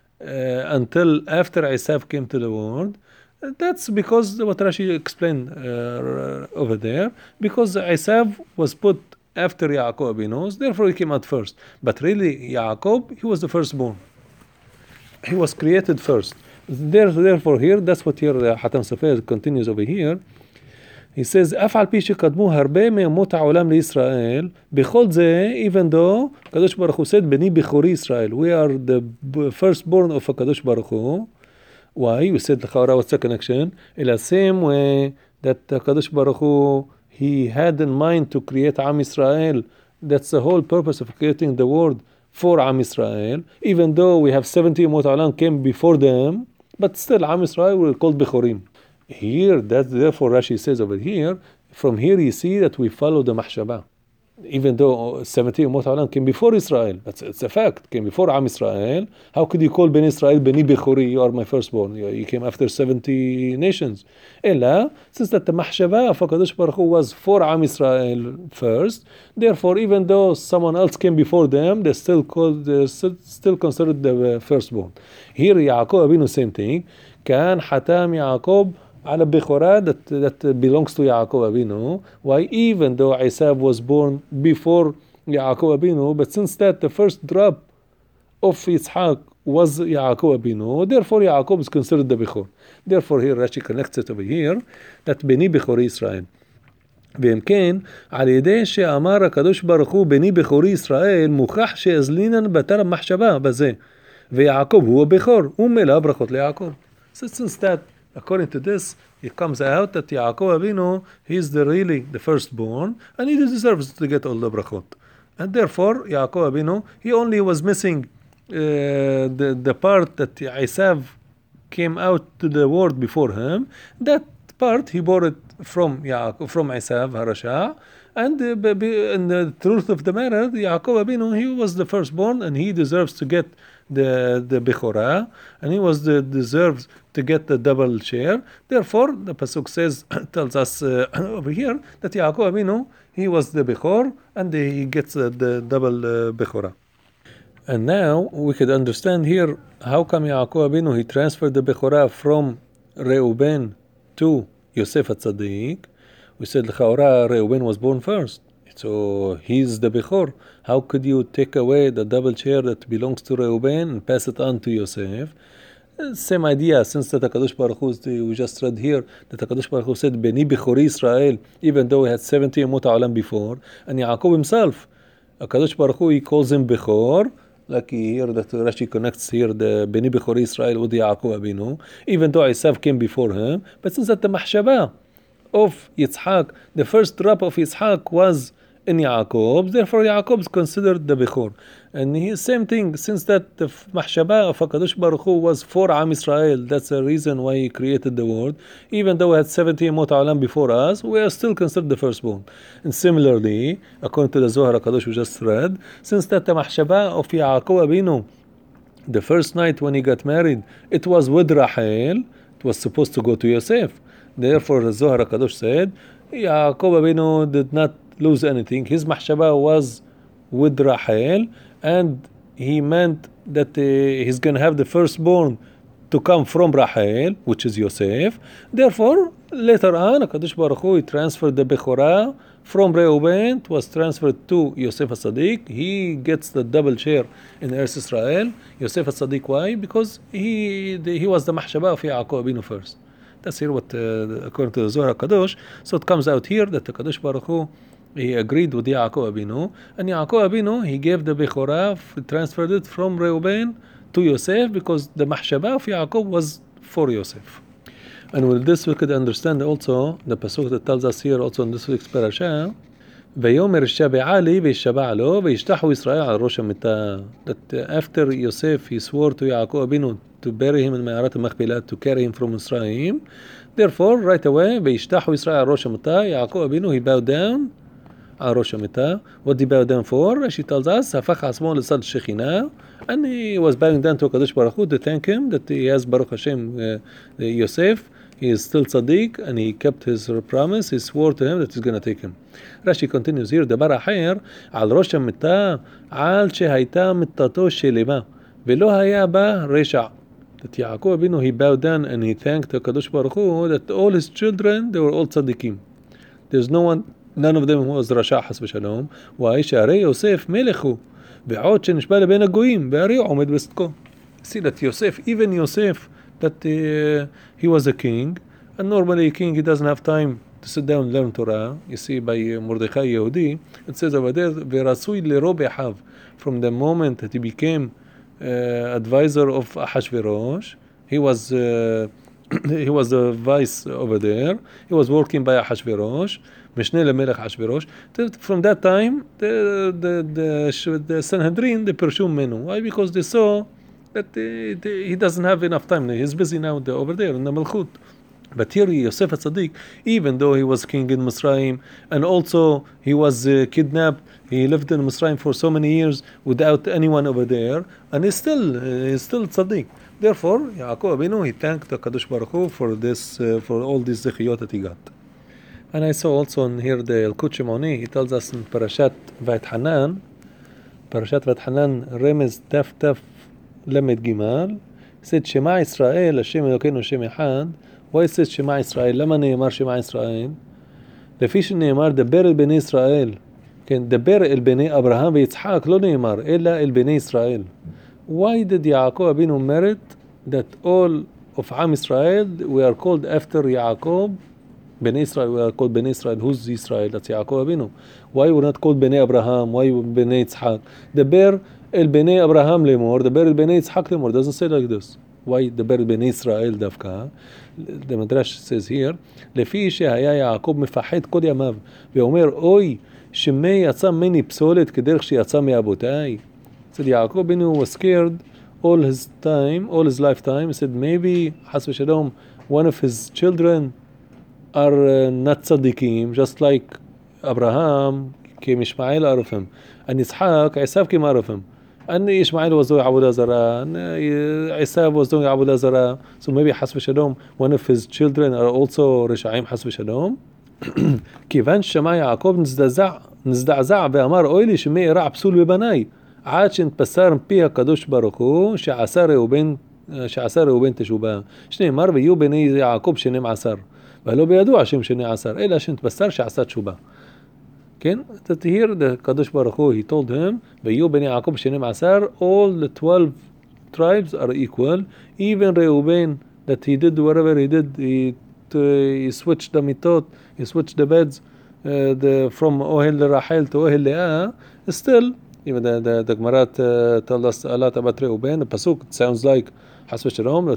until after Isaac came to the world. That's because what Rashi explained over there, because Isaac was put after Yaakov Abinu, therefore he came out first. But really, Yaakov, he was the firstborn. He was created first. Therefore here, that's what here Hatam Sofer continues over here. He says, אף על פי שקדמו הרבה מאומות העולם לישראל, בכל זה, even though, Kadosh Baruch Hu said, בני בכורי ישראל, we are the firstborn of Kadosh Baruch Hu. Why? We said, לכאורה, what's the connection? In the same way that Kadosh Baruch Hu, he had in mind to create Am Yisrael. That's the whole purpose of creating the world for Am Yisrael. Even though we have 70 Umot Alam came before them, but still Am Yisrael were called Bechorim. Here, therefore Rashi says over here, from here you see that we follow the Mahshaba. Even though 70 Umot Alam came before Israel, it's a fact, came before Am Israel. How could you call Ben Israel Beni Bechori, you are my firstborn? You came after 70 nations. Ella, since that the Mahshaba of HaKadosh Baruch Hu was for Am Israel first, therefore even though someone else came before them, they're still considered the firstborn. Here Yaakov Abinu, same thing. Kan Hatam Yaakov على Bechorah that belongs to Yaakov Abinu. Why? Even though Isaac was born before Yaakov Abinu, but since that the first drop of Yitzhak was Yaakov Abinu, therefore Yaakov is considered the Bechor. Therefore here Rashi connects it over here that בני בכורי ישראל. ואם כן, על ידי שאמר הקדוש ברוך הוא בני בכורי ישראל, מוכח שהזלינן בתר המחשבה בזה. ויעקב הוא הבכור, ומלא ברכות ליעקב. So since that, according to this, it comes out that Yaakov Avinu, he is really the firstborn, and he deserves to get all the brachot. And therefore, Yaakov Avinu, he only was missing the part that Isaac came out to the world before him. That part he bore it from Isaac Harasha, and in the truth of the matter, Yaakov Avinu, he was the firstborn, and he deserves to get the Bechorah, and he deserves to get the double share. Therefore, the pasuk tells us over here that Yaakov Avinu, he was the Bechor, and he gets the double Bechorah. And now we could understand here how come Yaakov Avinu, he transferred the Bechorah from Reuben to Yosef HaTzadik. We said L'chaora Reuben was born first, so he's the Bechor. How could you take away the double share that belongs to Reuben and pass it on to Yosef? Same idea, since that HaKadosh Baruch Hu, we just read here, that HaKadosh Baruch Hu said, Beni Bechori Israel, even though he had 70 Umot Ha'olam before, and Yaakov himself, HaKadosh Baruch Hu, he calls him Bechor, like here that Rashi connects here the Beni Bechori Israel with Yaakov Abinu, even though Isaac came before him, but since that the Mahshaba of Yitzhak, the first drop of Yitzhak was in Yaakov, therefore Yaakov is considered the Bechor. And same thing, since that the Mahshaba of HaKadosh Baruch Hu was for Am Israel, that's the reason why he created the world. Even though we had 70 Umot Ha'olam before us, we are still considered the firstborn. And similarly, according to the Zohar HaKadosh we just read, since that the Mahshaba of Yaakov Abinu, the first night when he got married, it was with Rachel, it was supposed to go to Yosef. Therefore, the Zohar HaKadosh said, Yaakov Abinu did not lose anything. His mahshaba was with Rachel, and he meant that he's going to have the firstborn to come from Rachel, which is Yosef. Therefore, Later on, HaKadosh Baruch Hu, he transferred the Bechorah from Reuben. It was transferred to Yosef HaTzadik. He gets the double share in Eretz Israel. Yosef HaTzadik, why? Because he was the Mahshaba of Yaakov Abinu first. That's here what, according to the Zohar HaKadosh. So it comes out here that the HaKadosh Baruch Hu, he agreed with Yaakov Abinu. And Yaakov Abinu, he gave the Bechorah, transferred it from Reuben to Yosef, because the Mahshaba of Yaakov was for Yosef. And with this we could understand also the pasuk that tells us here also in this week's parasha, ויאמר الشبع לי וישבע לו וישתחו ישראל על ראש המיטה. That after Yosef he swore to Yaakov Abinu to bury him in Me'arat HaMachpelah, to carry him from Mitzrayim. Therefore right away וישתחו ישראל על ראש המיטה, Yaakov Abinu he bowed down על ראש המיטה. What did he bow down for? She tells us, הפך עצמו לצד שכינה, and he was bowing down to HaKadosh Baruch Hu to thank him that he has Baruch Hashem Yosef. He is still tzaddik, and he kept his promise. He swore to him that he's going to take him. Rashi continues here, דבר אחר, על ראש המיטה, על שהייתה מיטתו שלמה, ולא היה בה רשע. That Yaakov Abinu, he bowed down and he thanked the Kadosh Baruch Hu that all his children, they were all tzaddikim. There's none of them who was rasha חס ושלום. Why? שהרי יוסף מלך הוא, ועוד שנשבע לבין הגויים, והרי עומד בסדקו. See that Yosef, even Yosef, that he was a king, and normally a king, he doesn't have time to sit down and learn Torah. You see by Mordechai Yehudi, it says over there, ורצוי לרוב אחיו, from the moment that he became advisor of Ahashverosh, he was the vice over there, he was working by Ahashverosh, משנה למלך Ahashverosh. From that time, the Sanhedrin, they pursued Menu. Why? Because they saw that he doesn't have enough time. He's busy now over there in the Malchut. But here Yosef HaTzadik, even though he was king in Mitzrayim, and also he was kidnapped, he lived in Mitzrayim for so many years without anyone over there, and he's still tzaddik. Therefore, Yaakov Abinu, he thanked the Kadosh Baruch Hu for this, for all these zechiyot that he got. And I saw also in here the Yalkut Shimoni, he tells us in Parashat Vayetchanan, Remez Taf Taf Lamed Gimal, said Shema Yisrael, Hashem Elokeinu Hashem Echad. Why it says Shema Yisrael? למה נאמר Shema Yisrael? לפי שנאמר דבר אל בני ישראל, כן, דבר אל בני אברהם ויצחק, לא נאמר, אלא אל בני ישראל. Why did Yaakov Abinu merit that all of Am Israel, we are called after Yaakov, Bnei Israel, we are called Bnei Israel. Who's Israel? That's Yaakov Abinu. Why we're not called Bnei Abraham? Why Bnei Yitzhak? דבר אל בני אברהם לאמור, דבר אל בני יצחק לאמור. Doesn't say like this. Why דבר אל בני ישראל דווקא? The Midrash says here, לפי שהיה יעקב מפחד כל ימיו, ואומר, אוי, שמא יצא ממני פסולת כדרך שיצא מאבותיי. Said Yaakov Abinu was scared all his time, all his lifetime. He said, maybe, חס ושלום, one of his children are not tzaddikim, just like Abraham came Ishmael out of him, and Yitzhak, Esav came out of him. And Ishmael was doing Avodah Zarah, and Esav was doing Avodah Zarah. So maybe Has v'Shalom, one of his children are also Rishaim Has v'Shalom. כיוון שמע יעקב נזדעזע ואמר אוי לי שמא ירע פסול בבניי עד שנתבשר מפי הקדוש ברוך הוא שעשה ראובן תשובה. שנאמר ויהיו בני יעקב 12 ולא בידוע שהם 12 אלא שנתבשר שעשה תשובה. כן? That here the Kadosh Baruch Hu, he told him, ויהיו בני יעקב 12, all the 12 tribes are equal. Even Reuben, that he did whatever he did, he switched the mitot, he switched the beds from Ohel Rachel to Ohel Leah. Still, even the Gemara told us a lot about Reuben. The pasuk, it sounds like חס ושלום,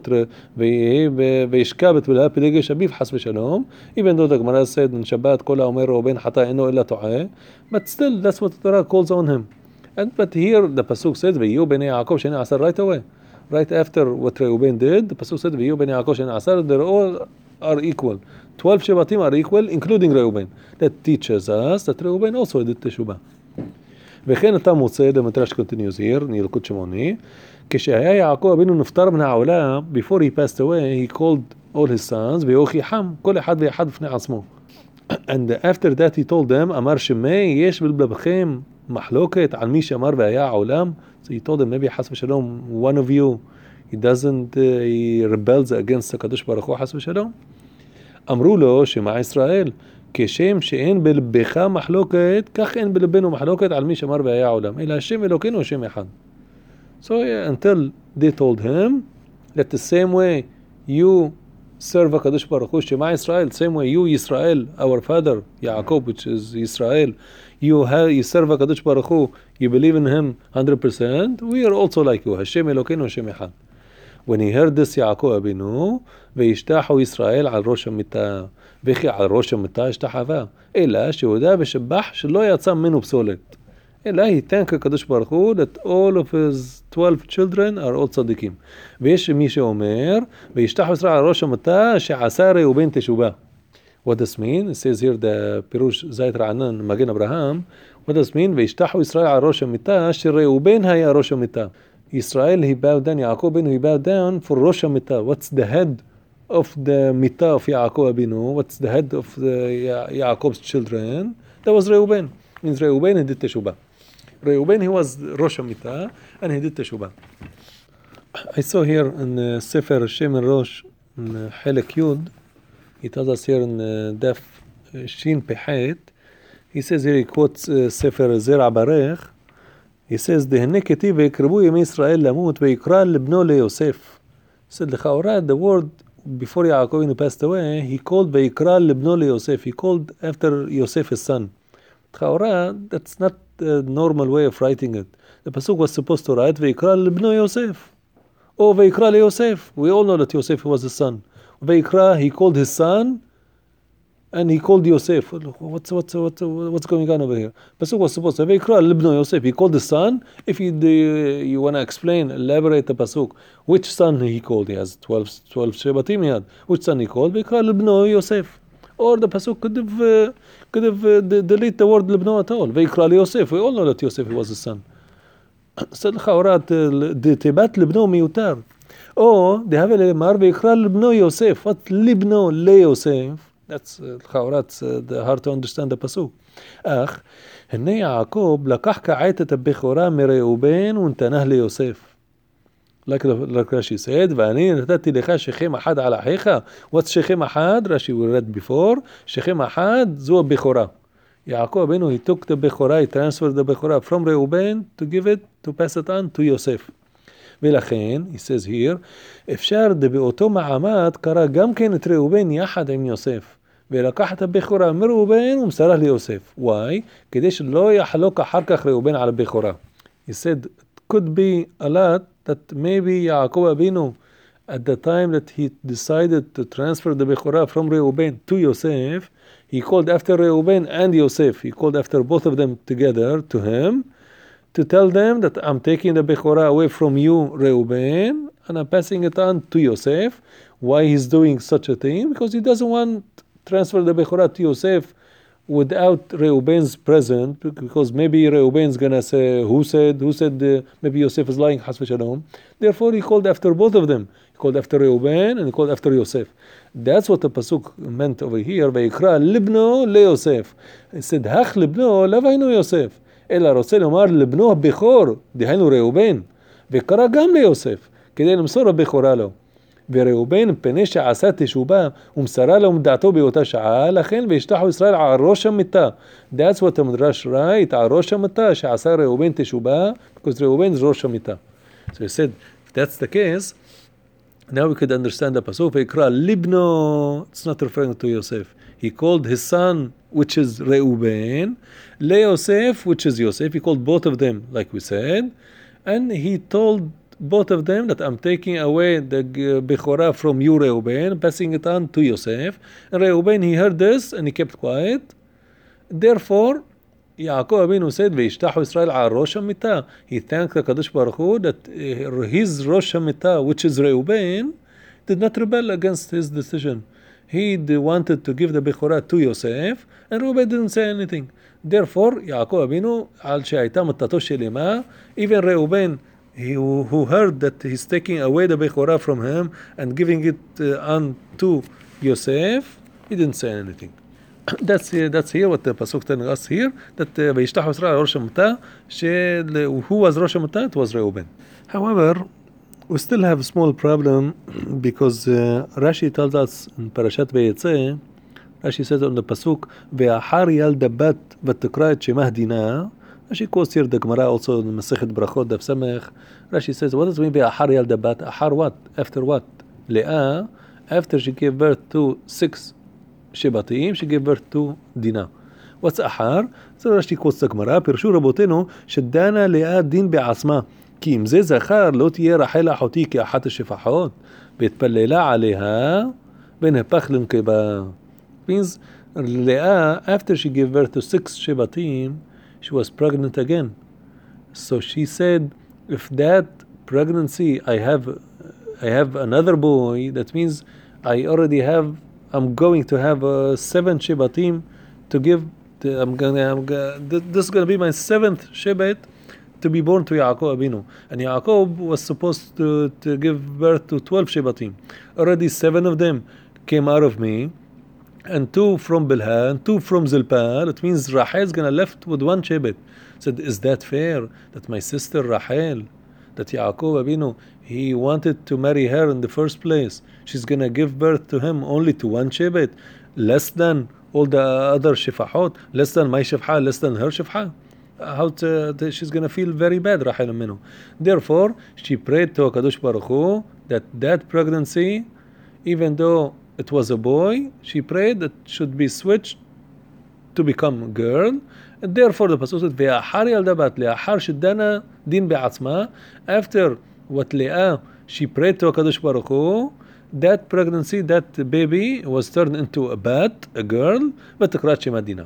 וישכב את בלהה פלגש אביו חס ושלום, even though the Gemara said in Shabbat, כל האומר ראובן חטא אינו אלא טועה, but still that's what the Torah calls on him. But here the pasuk said, ויהיו בני יעקב 12 right away. Right after what Reuben did, the pasuk said, ויהיו בני יעקב 12, they all are equal. 12 Shebatim are equal, including Reuben. That teaches us that Reuben also did teshuvah. וכן אתה מוצא, the Midrash continues here, נילקוט שמוני, כשהיה יעקב אבינו נפטר מן העולם, before he passed away, he called all his sons, ויוכיחם, כל אחד ואחד בפני עצמו. And after that he told them, אמר שמא יש בלבבכם מחלוקת על מי שאמר והיה העולם. So he told them, maybe חס ושלום, one of you, he rebels against הקדוש ברוך הוא חס ושלום. אמרו לו שמע ישראל, כשם שאין בלבך מחלוקת, כך אין בלבנו מחלוקת על מי שמר והיה עולם, אלא השם אלוקינו השם אחד. So until they told him that the same way you serve HaKadosh Baruch Hu, Shema Israel, same way you Israel, our father Yaakov, which is Israel, you serve HaKadosh Baruch Hu, you believe in him 100%, we are also like you, Hashem Elokeinu Hashem Echad. When he heard this, Yaakov Abinu, וישתחו ישראל על ראש המיטה, וכי על ראש המיטה השתחווה, אלא שהודה ושבח שלא יצא ממנו פסולת. אלא he thanked הקדוש ברוך הוא that all of his 12 children are all צדיקים. ויש מי שאומר, וישתחו ישראל על ראש המיטה שעשה ראובן תשובה. What does mean? It says here the פירוש זית רענן מגן אברהם. What does mean? וישתחו ישראל על ראש המיטה שראובן היה ראש המיטה. Israel, he bowed down, Yaakov Abinu, he bowed down for Rosh HaMitah. What's the head of the Mitah of Yaakov Abinu? What's the head of the Yaakov's children? That was Reuben. Means Reuben, he did Teshuvah. Reuben, he was Rosh HaMitah, and he did Teshuvah. I saw here in Sefer Shem and Rosh, in Helek Yud, he tells us here in Daf Shin Pechet, he says here, he quotes Sefer Zerah Barech, he says, דהנה כתיב ויקרבו ימי ישראל למות ויקרא לבנו ליוסף. He said, לכאורה, the word before Yaakov passed away, he called ויקרא לבנו ליוסף. He called after Yosef his son. לכאורה, that's not the normal way of writing it. The pasuk was supposed to write ויקרא לבנו יוסף. Or ויקרא ליוסף. We all know that Yosef was his son. ויקרא, he called his son, and he called Yosef. What's going on over here? Pasuk was supposed to Vayikra Libno Yosef. He called the son. If you want to explain, elaborate the pasuk, which son he called? He has 12 Shebatim he had. Which son he called? Vayikra Libno Yosef. Or the pasuk could have delete the word Libno at all. Vayikra Yosef. We all know that Yosef was his son. So the Tibat Libno miutar. Oh, they have a lemar Vayikra Libno Yosef. What Libno Le Yosef? That's hard to understand the pasuk. אך, הנה יעקב לקח כעת את הבכורה מראובן ונתנה ליוסף. Like Rashi said, ואני נתתי לך שכם אחד על אחיך. What's שכם אחד? Rashi we read before. שכם אחד זו הבכורה. יעקב אבינו, he took the בכורה, he transferred the בכורה from ראובן to give it, to pass it on to יוסף. ולכן, he says here, אפשר באותו מעמד קרא גם כן את ראובן יחד עם יוסף. ולקח את הבכורה מראובן ומסרה ליוסף. Why? כדי שלא יחלוק אחר כך ראובן על הבכורה. He said, it could be a lot that maybe Yaakov Abinu, at the time that he decided to transfer the בכורה from Reuben to Yosef, he called after Reuben and Yosef, he called after both of them together to him, to tell them that I'm taking the בכורה away from you, Reuben, and I'm passing it on to Yosef. Why he's doing such a thing? Because he doesn't want transfer the בכורה to Yosef without Reuben's present, because maybe Reuben's gonna say, who said, maybe Yosef is lying, Has v'shalom. Therefore he called after both of them. He called after Reuben and he called after Yosef. That's what the pasuk meant over here. ויקרא לבנו ליוסף. He said, הך לבנו לביינו יוסף. אלא רוצה לומר לבנו הבכור, דהיינו ראובן, וקרא גם ליוסף, כדי למסור הבכורה לו. וראובן פני שעשה תשובה ומסרה לו מדעתו באותה שעה, לכן וישתחו ישראל על ראש המיטה. That's what the Midrash write, על ראש המיטה שעשה ראובן תשובה, because ראובן is ראש המיטה. So he said, if that's the case, now we could understand the pasuk, ויקרא לבנו, it's not referring to Yosef. He called his son, which is Reuben, Leosef, which is Yosef. He called both of them, like we said, and he told both of them that I'm taking away the Bechorah from you, Reuben, passing it on to Yosef. And Reuben, he heard this and he kept quiet. Therefore, Yaakov Abinu said, "Veishtahu Israel al Rosh HaMitah." He thanked the Kadosh Baruch Hu that his Rosh HaMitah, which is Reuben, did not rebel against his decision. He wanted to give the Bechorah to Yosef, and Reuben didn't say anything. Therefore, Yaakov Abinu, al she'ayta matato shelema, even Reuben, who heard that he's taking away the Bechorah from him and giving it on to Yosef, he didn't say anything. That's here what the pasuk telling us here, that וישתחו ישראל על ראש המטה, who was ראש המטה? It was Reuben. However, We still have a small problem because Rashi tells us in Parashat Vayetze, Rashi says on the pasuk, "Ve'achar yalda bat v'tikra et shemah Dina." Rashi quotes here the Gemara also in Masechet Brachot Daf Samech. Rashi says, what does it mean ve'achar yalda bat? Achar what? After what? Leah, after she gave birth to 6 Shebatim, she gave birth to Dina. What's Ahar? So Rashi quotes the Gemara, פירשו רבותינו שדנה לאה דין בעצמה, כי אם זה זכר לא תהיה רחל אחותי כאחת השפחות, והתפללה עליה ונהפך לנקבה. Means Leah, after she gave birth to 6 Shebatim, she was pregnant again. So she said, if that pregnancy I have another boy, that means I'm going to have 7 Shebatim to give. This is going to be my 7th Shebat to be born to Yaakov Abinu. And Yaakov was supposed to give birth to 12 Shebatim. Already 7 of them came out of me, and 2 from Bilha, and 2 from Zilpah. It means Rachel is going to left with 1 Shebat. Said, is that fair that my sister Rachel, that Yaakov Abinu, he wanted to marry her in the first place, she's going to give birth to him only to 1 Shebat, less than all the other Shefahot, less than my Shefha, less than her Shefha? She's going to feel very bad, Rachel Aminu. Therefore, she prayed to HaKadosh Baruch Hu that pregnancy, even though it was a boy, she prayed that should be switched to become a girl. And therefore the pasuk said, "Ve'achar yalda bat le'achar shedana din be'atzma." After what Leah, she prayed to HaKadosh Baruch Hu, that pregnancy, that baby was turned into a bat, a girl, but tikrat shema Dina.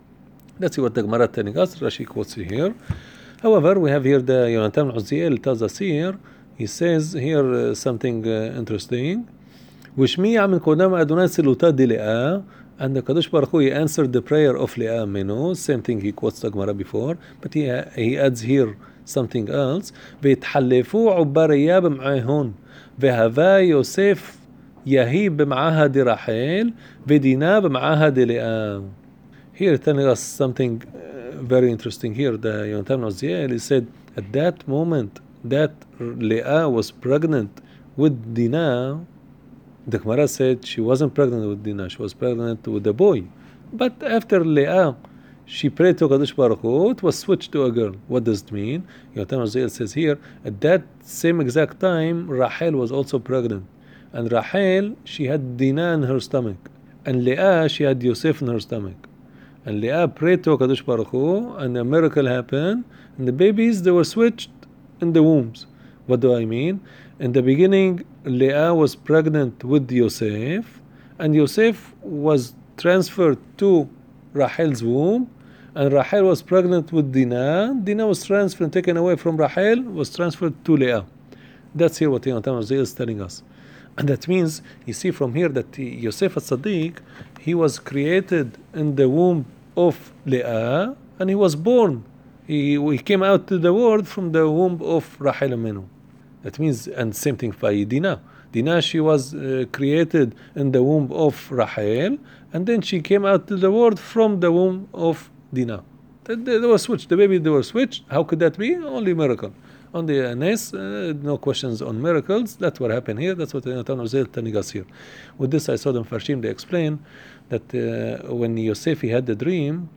That's what the Gemara telling us. Rashi quotes here. However, we have here the Yonatan Uziel tells us here. He says here something interesting. "Wishmiya min kodam Adonai siluta di Leah." And the Kadosh Baruch Hu, he answered the prayer of Leah Menu. Same thing he quotes the Gemara before, but he adds here something else. "Ve'ithallefu ubbariyah b'ma'ahon, ve'hava Yosef yahi b'ma'aha di Rachel, ve'dina b'ma'aha di Leah." Here telling us something very interesting here. The Yonatan Uziel, he said at that moment that Leah was pregnant with Dinah, the Gemara said she wasn't pregnant with Dinah, she was pregnant with a boy. But after Leah, she prayed to Kadosh Baruch Hu, it was switched to a girl. What does it mean? Yonatan Uziel says here, at that same exact time, Rachel was also pregnant. And Rachel, she had Dinah in her stomach. And Leah, she had Yosef in her stomach. And Leah prayed to Kadosh Baruch Hu, and a miracle happened, and the babies, they were switched in the wombs. What do I mean? In the beginning, Leah was pregnant with Yosef, and Yosef was transferred to Rachel's womb, and Rachel was pregnant with Dinah. Dinah was transferred, taken away from Rachel, was transferred to Leah. That's here what Yonatan Uziel is telling us. And that means, you see from here that Yosef HaTzadik, he was created in the womb of Leah, and he was born. He came out to the world from the womb of Rachel Amenu. That means, and same thing by Dinah. Dinah, she was created in the womb of Rachel, and then she came out to the world from the womb of Dinah. They were switched. The baby, they were switched. How could that be? Only miracle. On the Nes, no questions on miracles. That's what happened here. That's what Yonatan Uziel telling us here. With this, I saw them Farshim, they explain that when Yosef, he had the dream,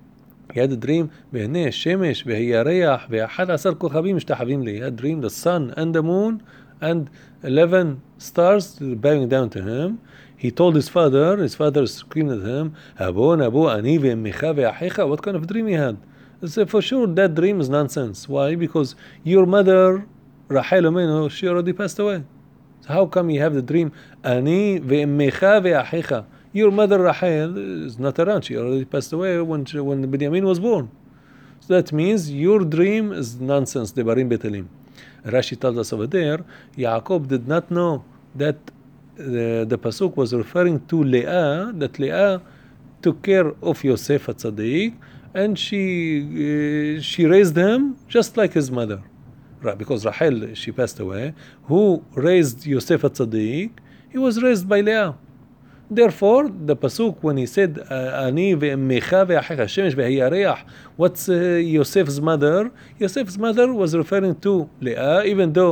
והנה השמש והירח ו11 כוכבים משתחווים לי. He had dream the sun and the moon and 11 stars bowing down to him. He told his father screamed at him, "Abon, Abu, ani ve'emmicha ve'achicha." What kind of dream he had? He said, for sure that dream is nonsense. Why? Because your mother, Rachel Amenu, she already passed away. So how come you have the dream, ani ve'emmicha ve'achicha? Your mother Rachel is not around. She already passed away when Binyamin was born. So that means your dream is nonsense. Devarim betelim. Rashi tells us over there, Yaakov did not know that the pasuk was referring to Leah, that Leah took care of Yosef HaTzadik, and she raised him just like his mother. Right, because Rachel, she passed away. Who raised Yosef HaTzadik? He was raised by Leah. Therefore, the pasuk when he said "Ani ve'emmicha ve'achicha shemesh ve'hayarech," what's Yosef's mother? Yosef's mother was referring to Leah, even though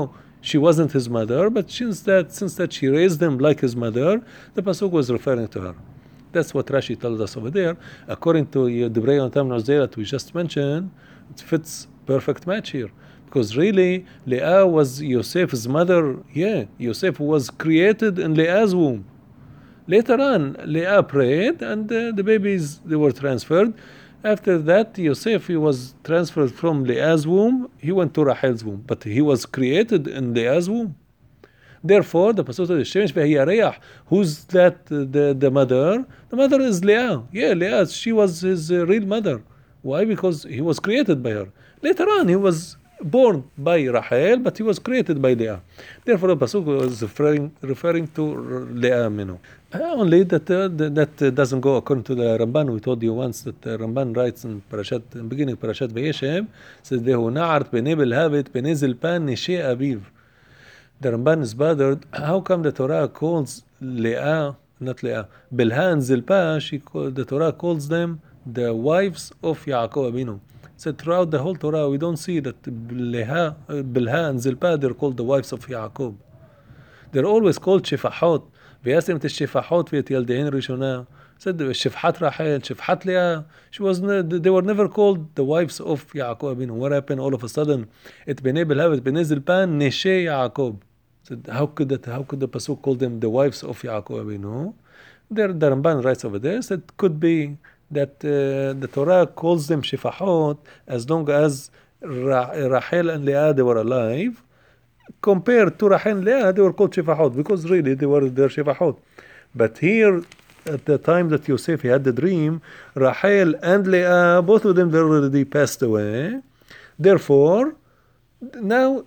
she wasn't his mother, but since that she raised him like his mother, the pasuk was referring to her. That's what Rashi told us over there. According to Debrei Yonatan Nozeh that we just mentioned, it fits perfect match here. Because really, Leah was Yosef's mother. Yeah, Yosef was created in Leah's womb. Later on, Leah prayed, and the babies, they were transferred. After that, Yosef, he was transferred from Leah's womb. He went to Rachel's womb, but he was created in Leah's womb. Therefore, the pasuk says, "Shemesh v'hiyareyach." Who's that? The mother. The mother is Leah. Yeah, Leah. She was his real mother. Why? Because he was created by her. Later on, he was born by Rachel, but he was created by Leah. Therefore, the pasuk was referring to Leah Minu. Only that doesn't go according to the Ramban. We told you once that the Ramban writes in beginning Parashat Vayeshev, says, "Dehu na'art b'nei belhavet b'nei zilpan nishei aviv." The Ramban is bothered. How come the Torah calls Leah, not Leah, Bilha and Zilpah, the Torah calls them the wives of Yaakov Abinu. So throughout the whole Torah, we don't see that Bilha and Zilpah, they're called the wives of Yaakov. They're always called Shefahot. וישם את השפחות ואת ילדיהן ראשונה. Said Shefhat Rachel, Shefhat Leah. They were never called the wives of Yaakov Abinu. What happened all of a sudden? Et bnei Bilha, et bnei Zilpah, Neshei Yaakov. Said, how could the pasuk call them the wives of Yaakov Abinu? The Ramban writes over there, said could be that the Torah calls them Shefahot as long as Rachel and Leah, they were alive. Compared to Rachel and Leah, they were called Shefahot because really they were their Shefahot. But here, at the time that Yosef had the dream, Rachel and Leah, both of them, they already passed away. Therefore, now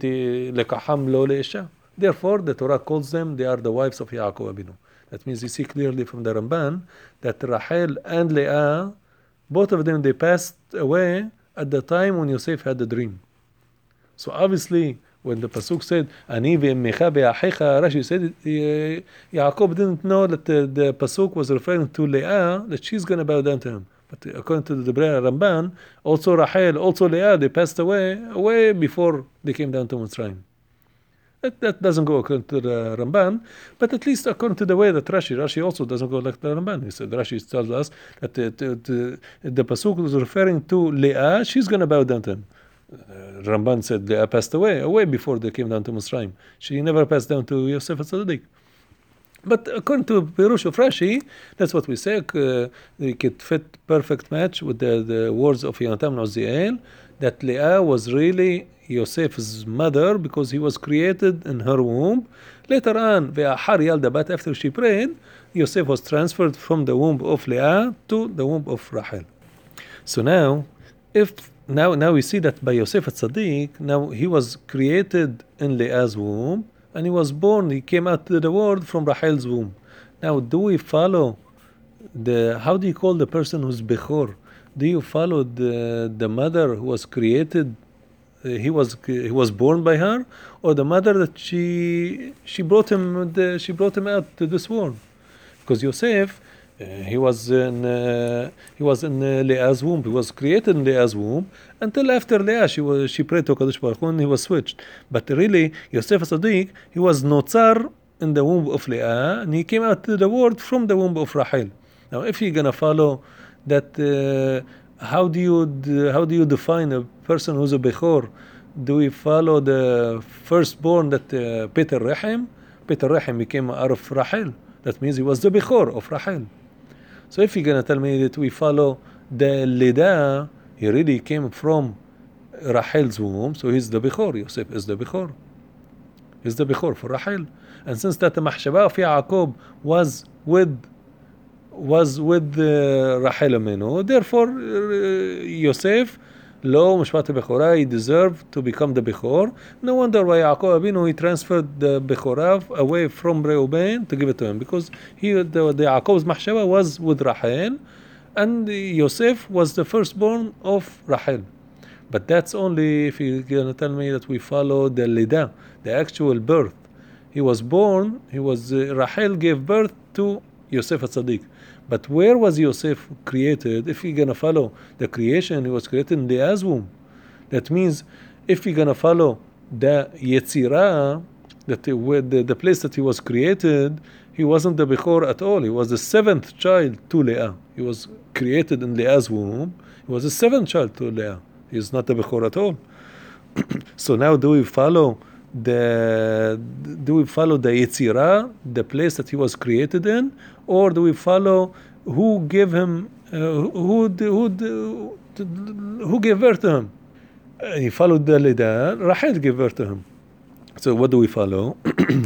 therefore the Torah calls them, they are the wives of Yaakov Abinu. That means you see clearly from the Ramban that Rachel and Leah, both of them, they passed away at the time when Yosef had the dream. So obviously, when the pasuk said, "Ani ve'emmecha ve'achecha," Rashi said, Yaakov didn't know that the pasuk was referring to Leah, that she's going to bow down to him. But according to the Debrei Ramban, also Rachel, also Leah, they passed away before they came down to Mitzrayim. That doesn't go according to the Ramban, but at least according to the way that Rashi also doesn't go like the Ramban. He said, Rashi tells us that the pasuk was referring to Leah, she's going to bow down to him. Ramban said Leah passed away before they came down to Mitzrayim. She never passed down to Yosef HaTzadik. But according to Pirush of Rashi, that's what we say. It could fit perfect match with the words of Yonatan Uziel, that Leah was really Yosef's mother because he was created in her womb. Later on, Ve'ahar Yaldabat, after she prayed, Yosef was transferred from the womb of Leah to the womb of Rachel. So now we see that by Yosef HaTzadik, now he was created in Leah's womb, and he was born, he came out to the world from Rachel's womb. Now, do we follow how do you call the person who's Bechor? Do you follow the mother who was created, he was born by her, or the mother that she brought him out to this world? Because Yosef, he was in Leah's womb. He was created in Leah's womb until after Leah she prayed to Kadosh Baruch Hu and he was switched. But really, Yosef HaTzadik, he was notzar in the womb of Leah, and he came out to the world from the womb of Rachel. Now, if you're gonna follow that, how do you define a person who's a bechor? Do we follow the firstborn that Peter Rechem? Peter Rechem became out of Rachel. That means he was the bechor of Rachel. So if you're going to tell me that we follow the Lida, he really came from Rachel's womb, so he's the Bechor. Yosef is the Bechor. He's the Bechor for Rachel. And since that the Mahshaba of Yaakov was with Rachel Amenu, therefore Yosef, Lo Mishpat Bechorah, he deserved to become the Bechor. No wonder why Yaakov Abinu, he transferred the Bechorah away from Reuben to give it to him, because the Yaakov's Mahshaba was with Rachel, and Yosef was the firstborn of Rachel. But that's only if you're going to tell me that we follow the Lida, the actual birth. He was born, Rachel gave birth to Yosef HaTzadik. But where was Yosef created? If you're going to follow the creation, he was created in Leah's womb. That means if you're going to follow the Yetzirah, that the place that he was created, he wasn't the Bechor at all. He was the seventh child to Leah. He was created in Leah's womb. He was the seventh child to Leah. He is not the Bechor at all. So now do we follow the Yetzirah, the place that he was created in, or do we follow who gave him, who gave birth to him? He followed the Lida, Rachel gave birth to him. So what do we follow?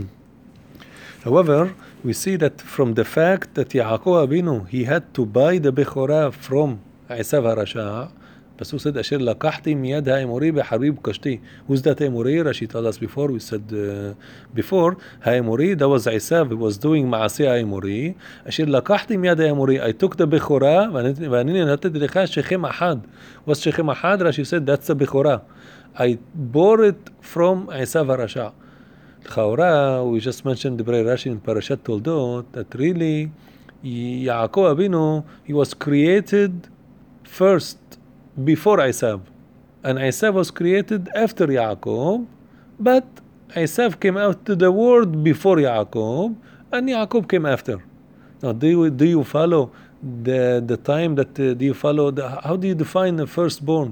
However, we see that from the fact that Yaakov Abinu, he had to buy the Bechorah from Esav HaRasha, but who said, Asher lakahti miyad ha'emori b'harbi b'kashti. Who's that Emori? Rashi told us before, we said before, ha'emori, that was Esav, he was doing Ma'aseh ha'emori. Asher lakahti miyad ha'emori, I took the Bechorah, v'anini natati lecha shechem ahad. What's shechem ahad? Rashi said, that's the Bechorah. I bore it from Esav HaRasha. Chaura, we just mentioned the Rashi in Parashat Toldot, that really Yaakov Abinu, he was created first before Esav, and Esav was created after Yaakov, but Esav came out to the world before Yaakov, and Yaakov came after. Now, do you follow the time that do you follow? How do you define the firstborn?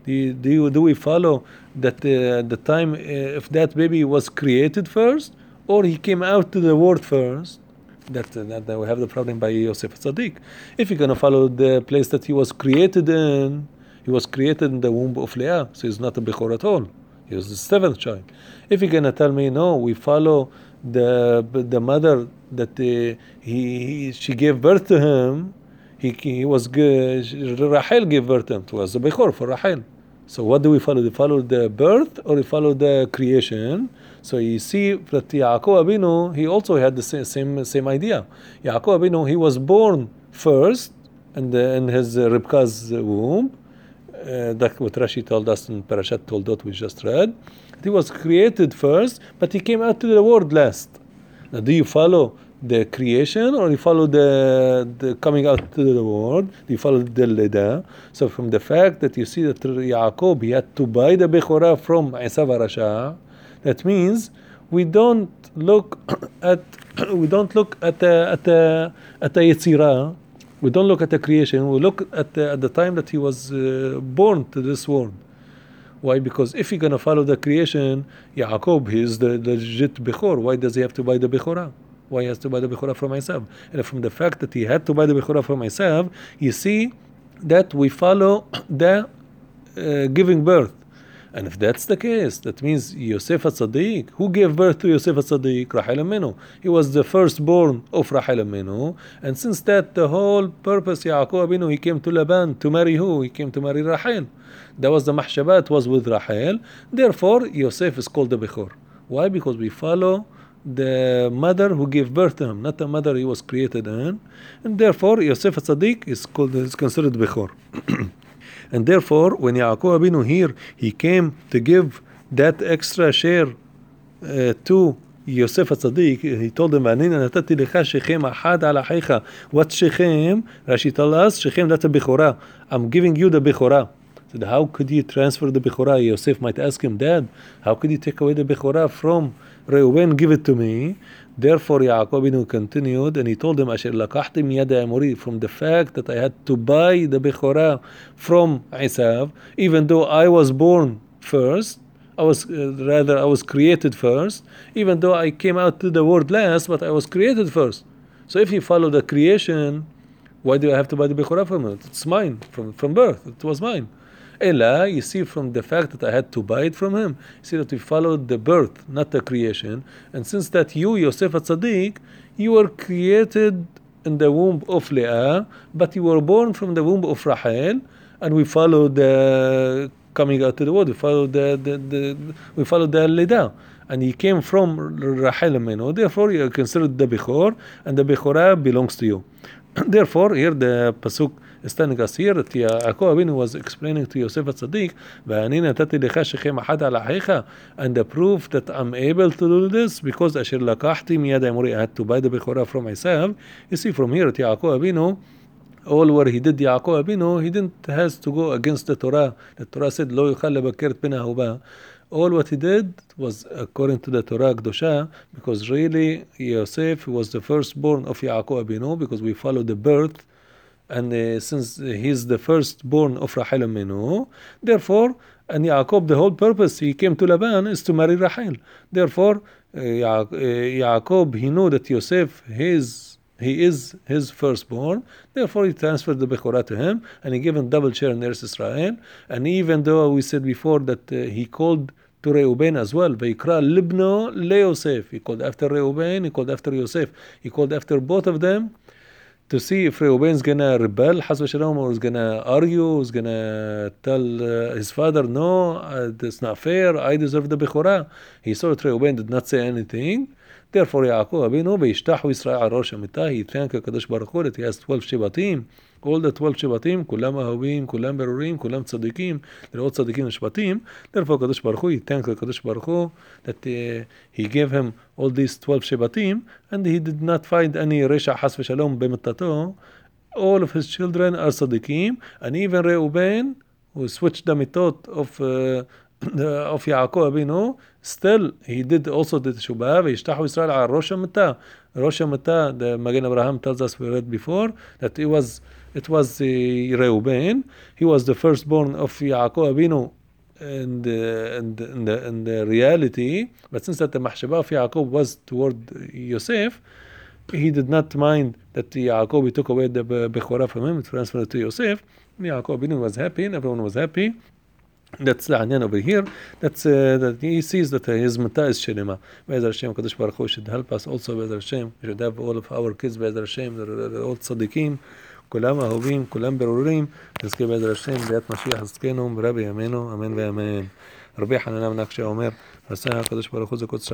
Do we follow that the time if that baby was created first, or he came out to the world first? That we have the problem by Yosef Tzaddik. If you're going to follow the place that he was created in, he was created in the womb of Leah, so he's not a Bechor at all. He was the seventh child. If you're going to tell me, no, we follow the mother that she gave birth to him, he was Rachel gave birth to him. It was a Bechor for Rachel. So what do we follow? Do we follow the birth or we follow the creation? So you see that Yaakov Abinu, he also had the same idea. Yaakov Abinu, he was born first in his Ribka's womb. That's what Rashi told us in Parashat Toldot we just read. He was created first, but he came out to the world last. Now, do you follow the creation, or you follow the coming out to the world? Do you follow the Leda? So from the fact that you see that Yaakov, he had to buy the Bechorah from Esav HaRasha, that means we don't look at the Yetzirah. We don't look at the creation. We look at the time that he was born to this world. Why? Because if you're going to follow the creation, Yaakov, he is the legit Bechor. Why does he have to buy the Bechorah? Why he has to buy the Bechorah from Esav? And from the fact that he had to buy the Bechorah from Esav, you see that we follow the giving birth. And if that's the case, that means Yosef HaTzadik, who gave birth to Yosef HaTzadik? Rachel Amenu. He was the firstborn of Rachel Amenu. And since that, the whole purpose, Yaakov Abinu, he came to Laban to marry who? He came to marry Rachel. That was the mahshabat, was with Rachel. Therefore, Yosef is called the Bechor. Why? Because we follow the mother who gave birth to him, not the mother he was created in. And therefore, Yosef HaTzadik is considered Bechor. And therefore, when Yaakov Abinu here, he came to give that extra share to Yosef HaTzadik, he told him, what Shechem? Rashi told us, Shechem, that's a Bechorah. I'm giving you the Bechorah. So how could you transfer the Bechorah? Yosef might ask him, Dad, how could you take away the Bechorah from Reuben, give it to me? Therefore, Yaakov Abinu continued, and he told him, Asher lakahti miyad ha'emori, from the fact that I had to buy the Bechorah from Esav, even though I was born first, I was created first, even though I came out to the world last, but I was created first. So if you follow the creation, why do I have to buy the Bechorah from it? It's mine, from birth, it was mine. Ella, you see from the fact that I had to buy it from him, you see that we followed the birth, not the creation. And since that you, Yosef HaTzadik, you were created in the womb of Leah, but you were born from the womb of Rachel, and we followed the coming out to the world. We followed the Leda, and he came from Rachel Amenu. Therefore, you are considered the Bechor, and the Bechorah belongs to you. Therefore, here the pasuk is telling us here that Yaakov Abinu was explaining to Yosef HaTzadik, and the proof that I'm able to do this because Asher lakahti miyad ha'emori, I had to buy the Bechorah from Esav. You see from here that Yaakov Abinu, all where he did Yaakov Abinu, he didn't has to go against the Torah. The Torah said, Lo yuchal lebakert ben ahuba. all what he did was according to the Torah Kedosha, because really Yosef was the firstborn of Yaakov Abinu, because we follow the birth, and since he's the firstborn of Rachel Aminu, therefore, and Yaakov, the whole purpose he came to Laban is to marry Rachel. Therefore, Yaakov, he knew that Yosef, he is his firstborn, therefore he transferred the Bechorah to him, and he gave him double share in Eretz Israel. And even though we said before that he called to Reuben as well, Vayikra Libno LeYosef, he called after Reuben, he called after Yosef, he called after both of them, to see if Reuben's gonna rebel, Has v'Shalom, or is gonna argue, is gonna tell his father, no, that's not fair, I deserve the Bechorah. He saw that Reuben did not say anything. Therefore, Yaakov Abinu, וישתחו ישראל על ראש המיטה, he thanked הקדוש ברוך הוא that he has 12 שבטים. All the 12 שבטים, כולם אהובים, כולם ברורים, כולם צדיקים, לראות צדיקים לשבטים. Therefore, הקדוש ברוך הוא, he thanked הקדוש ברוך הוא that he gave him all these 12 שבטים, and he did not find any רשע חס ושלום במיטתו. All of his children are צדיקים, and even Reuben, who switched the mitot of Yaakov Abinu, still he did also the teshubah, וישתחו ישראל על ראש המיטה. ראש המיטה, the Magen Abraham tells us, we read before, that it was Reuben. He was the firstborn of Yaakov Abinu in the reality, but since that the mahshaba of Yaakov was toward Yosef, he did not mind that Yaakov took away the Bechorah from him, transferred it to Yosef. Yaakov Abinu was happy, and everyone was happy. That's the Anyan over here. That's that he sees that his mata is shelema. Be'ezar Hashem, Kadosh Baruch Hu should help us also. Be'ezar Hashem, we should have all of our kids. Be'ezar Hashem, they're all tzadikim, kulam ahovim, kulam berurim. נזכה בעזר השם, ביאת משיח עסקנו, ברבי ימינו, אמן ואמן. רבי חננה בן עקשיא אומר, עשה הקדוש ברוך הוא זכות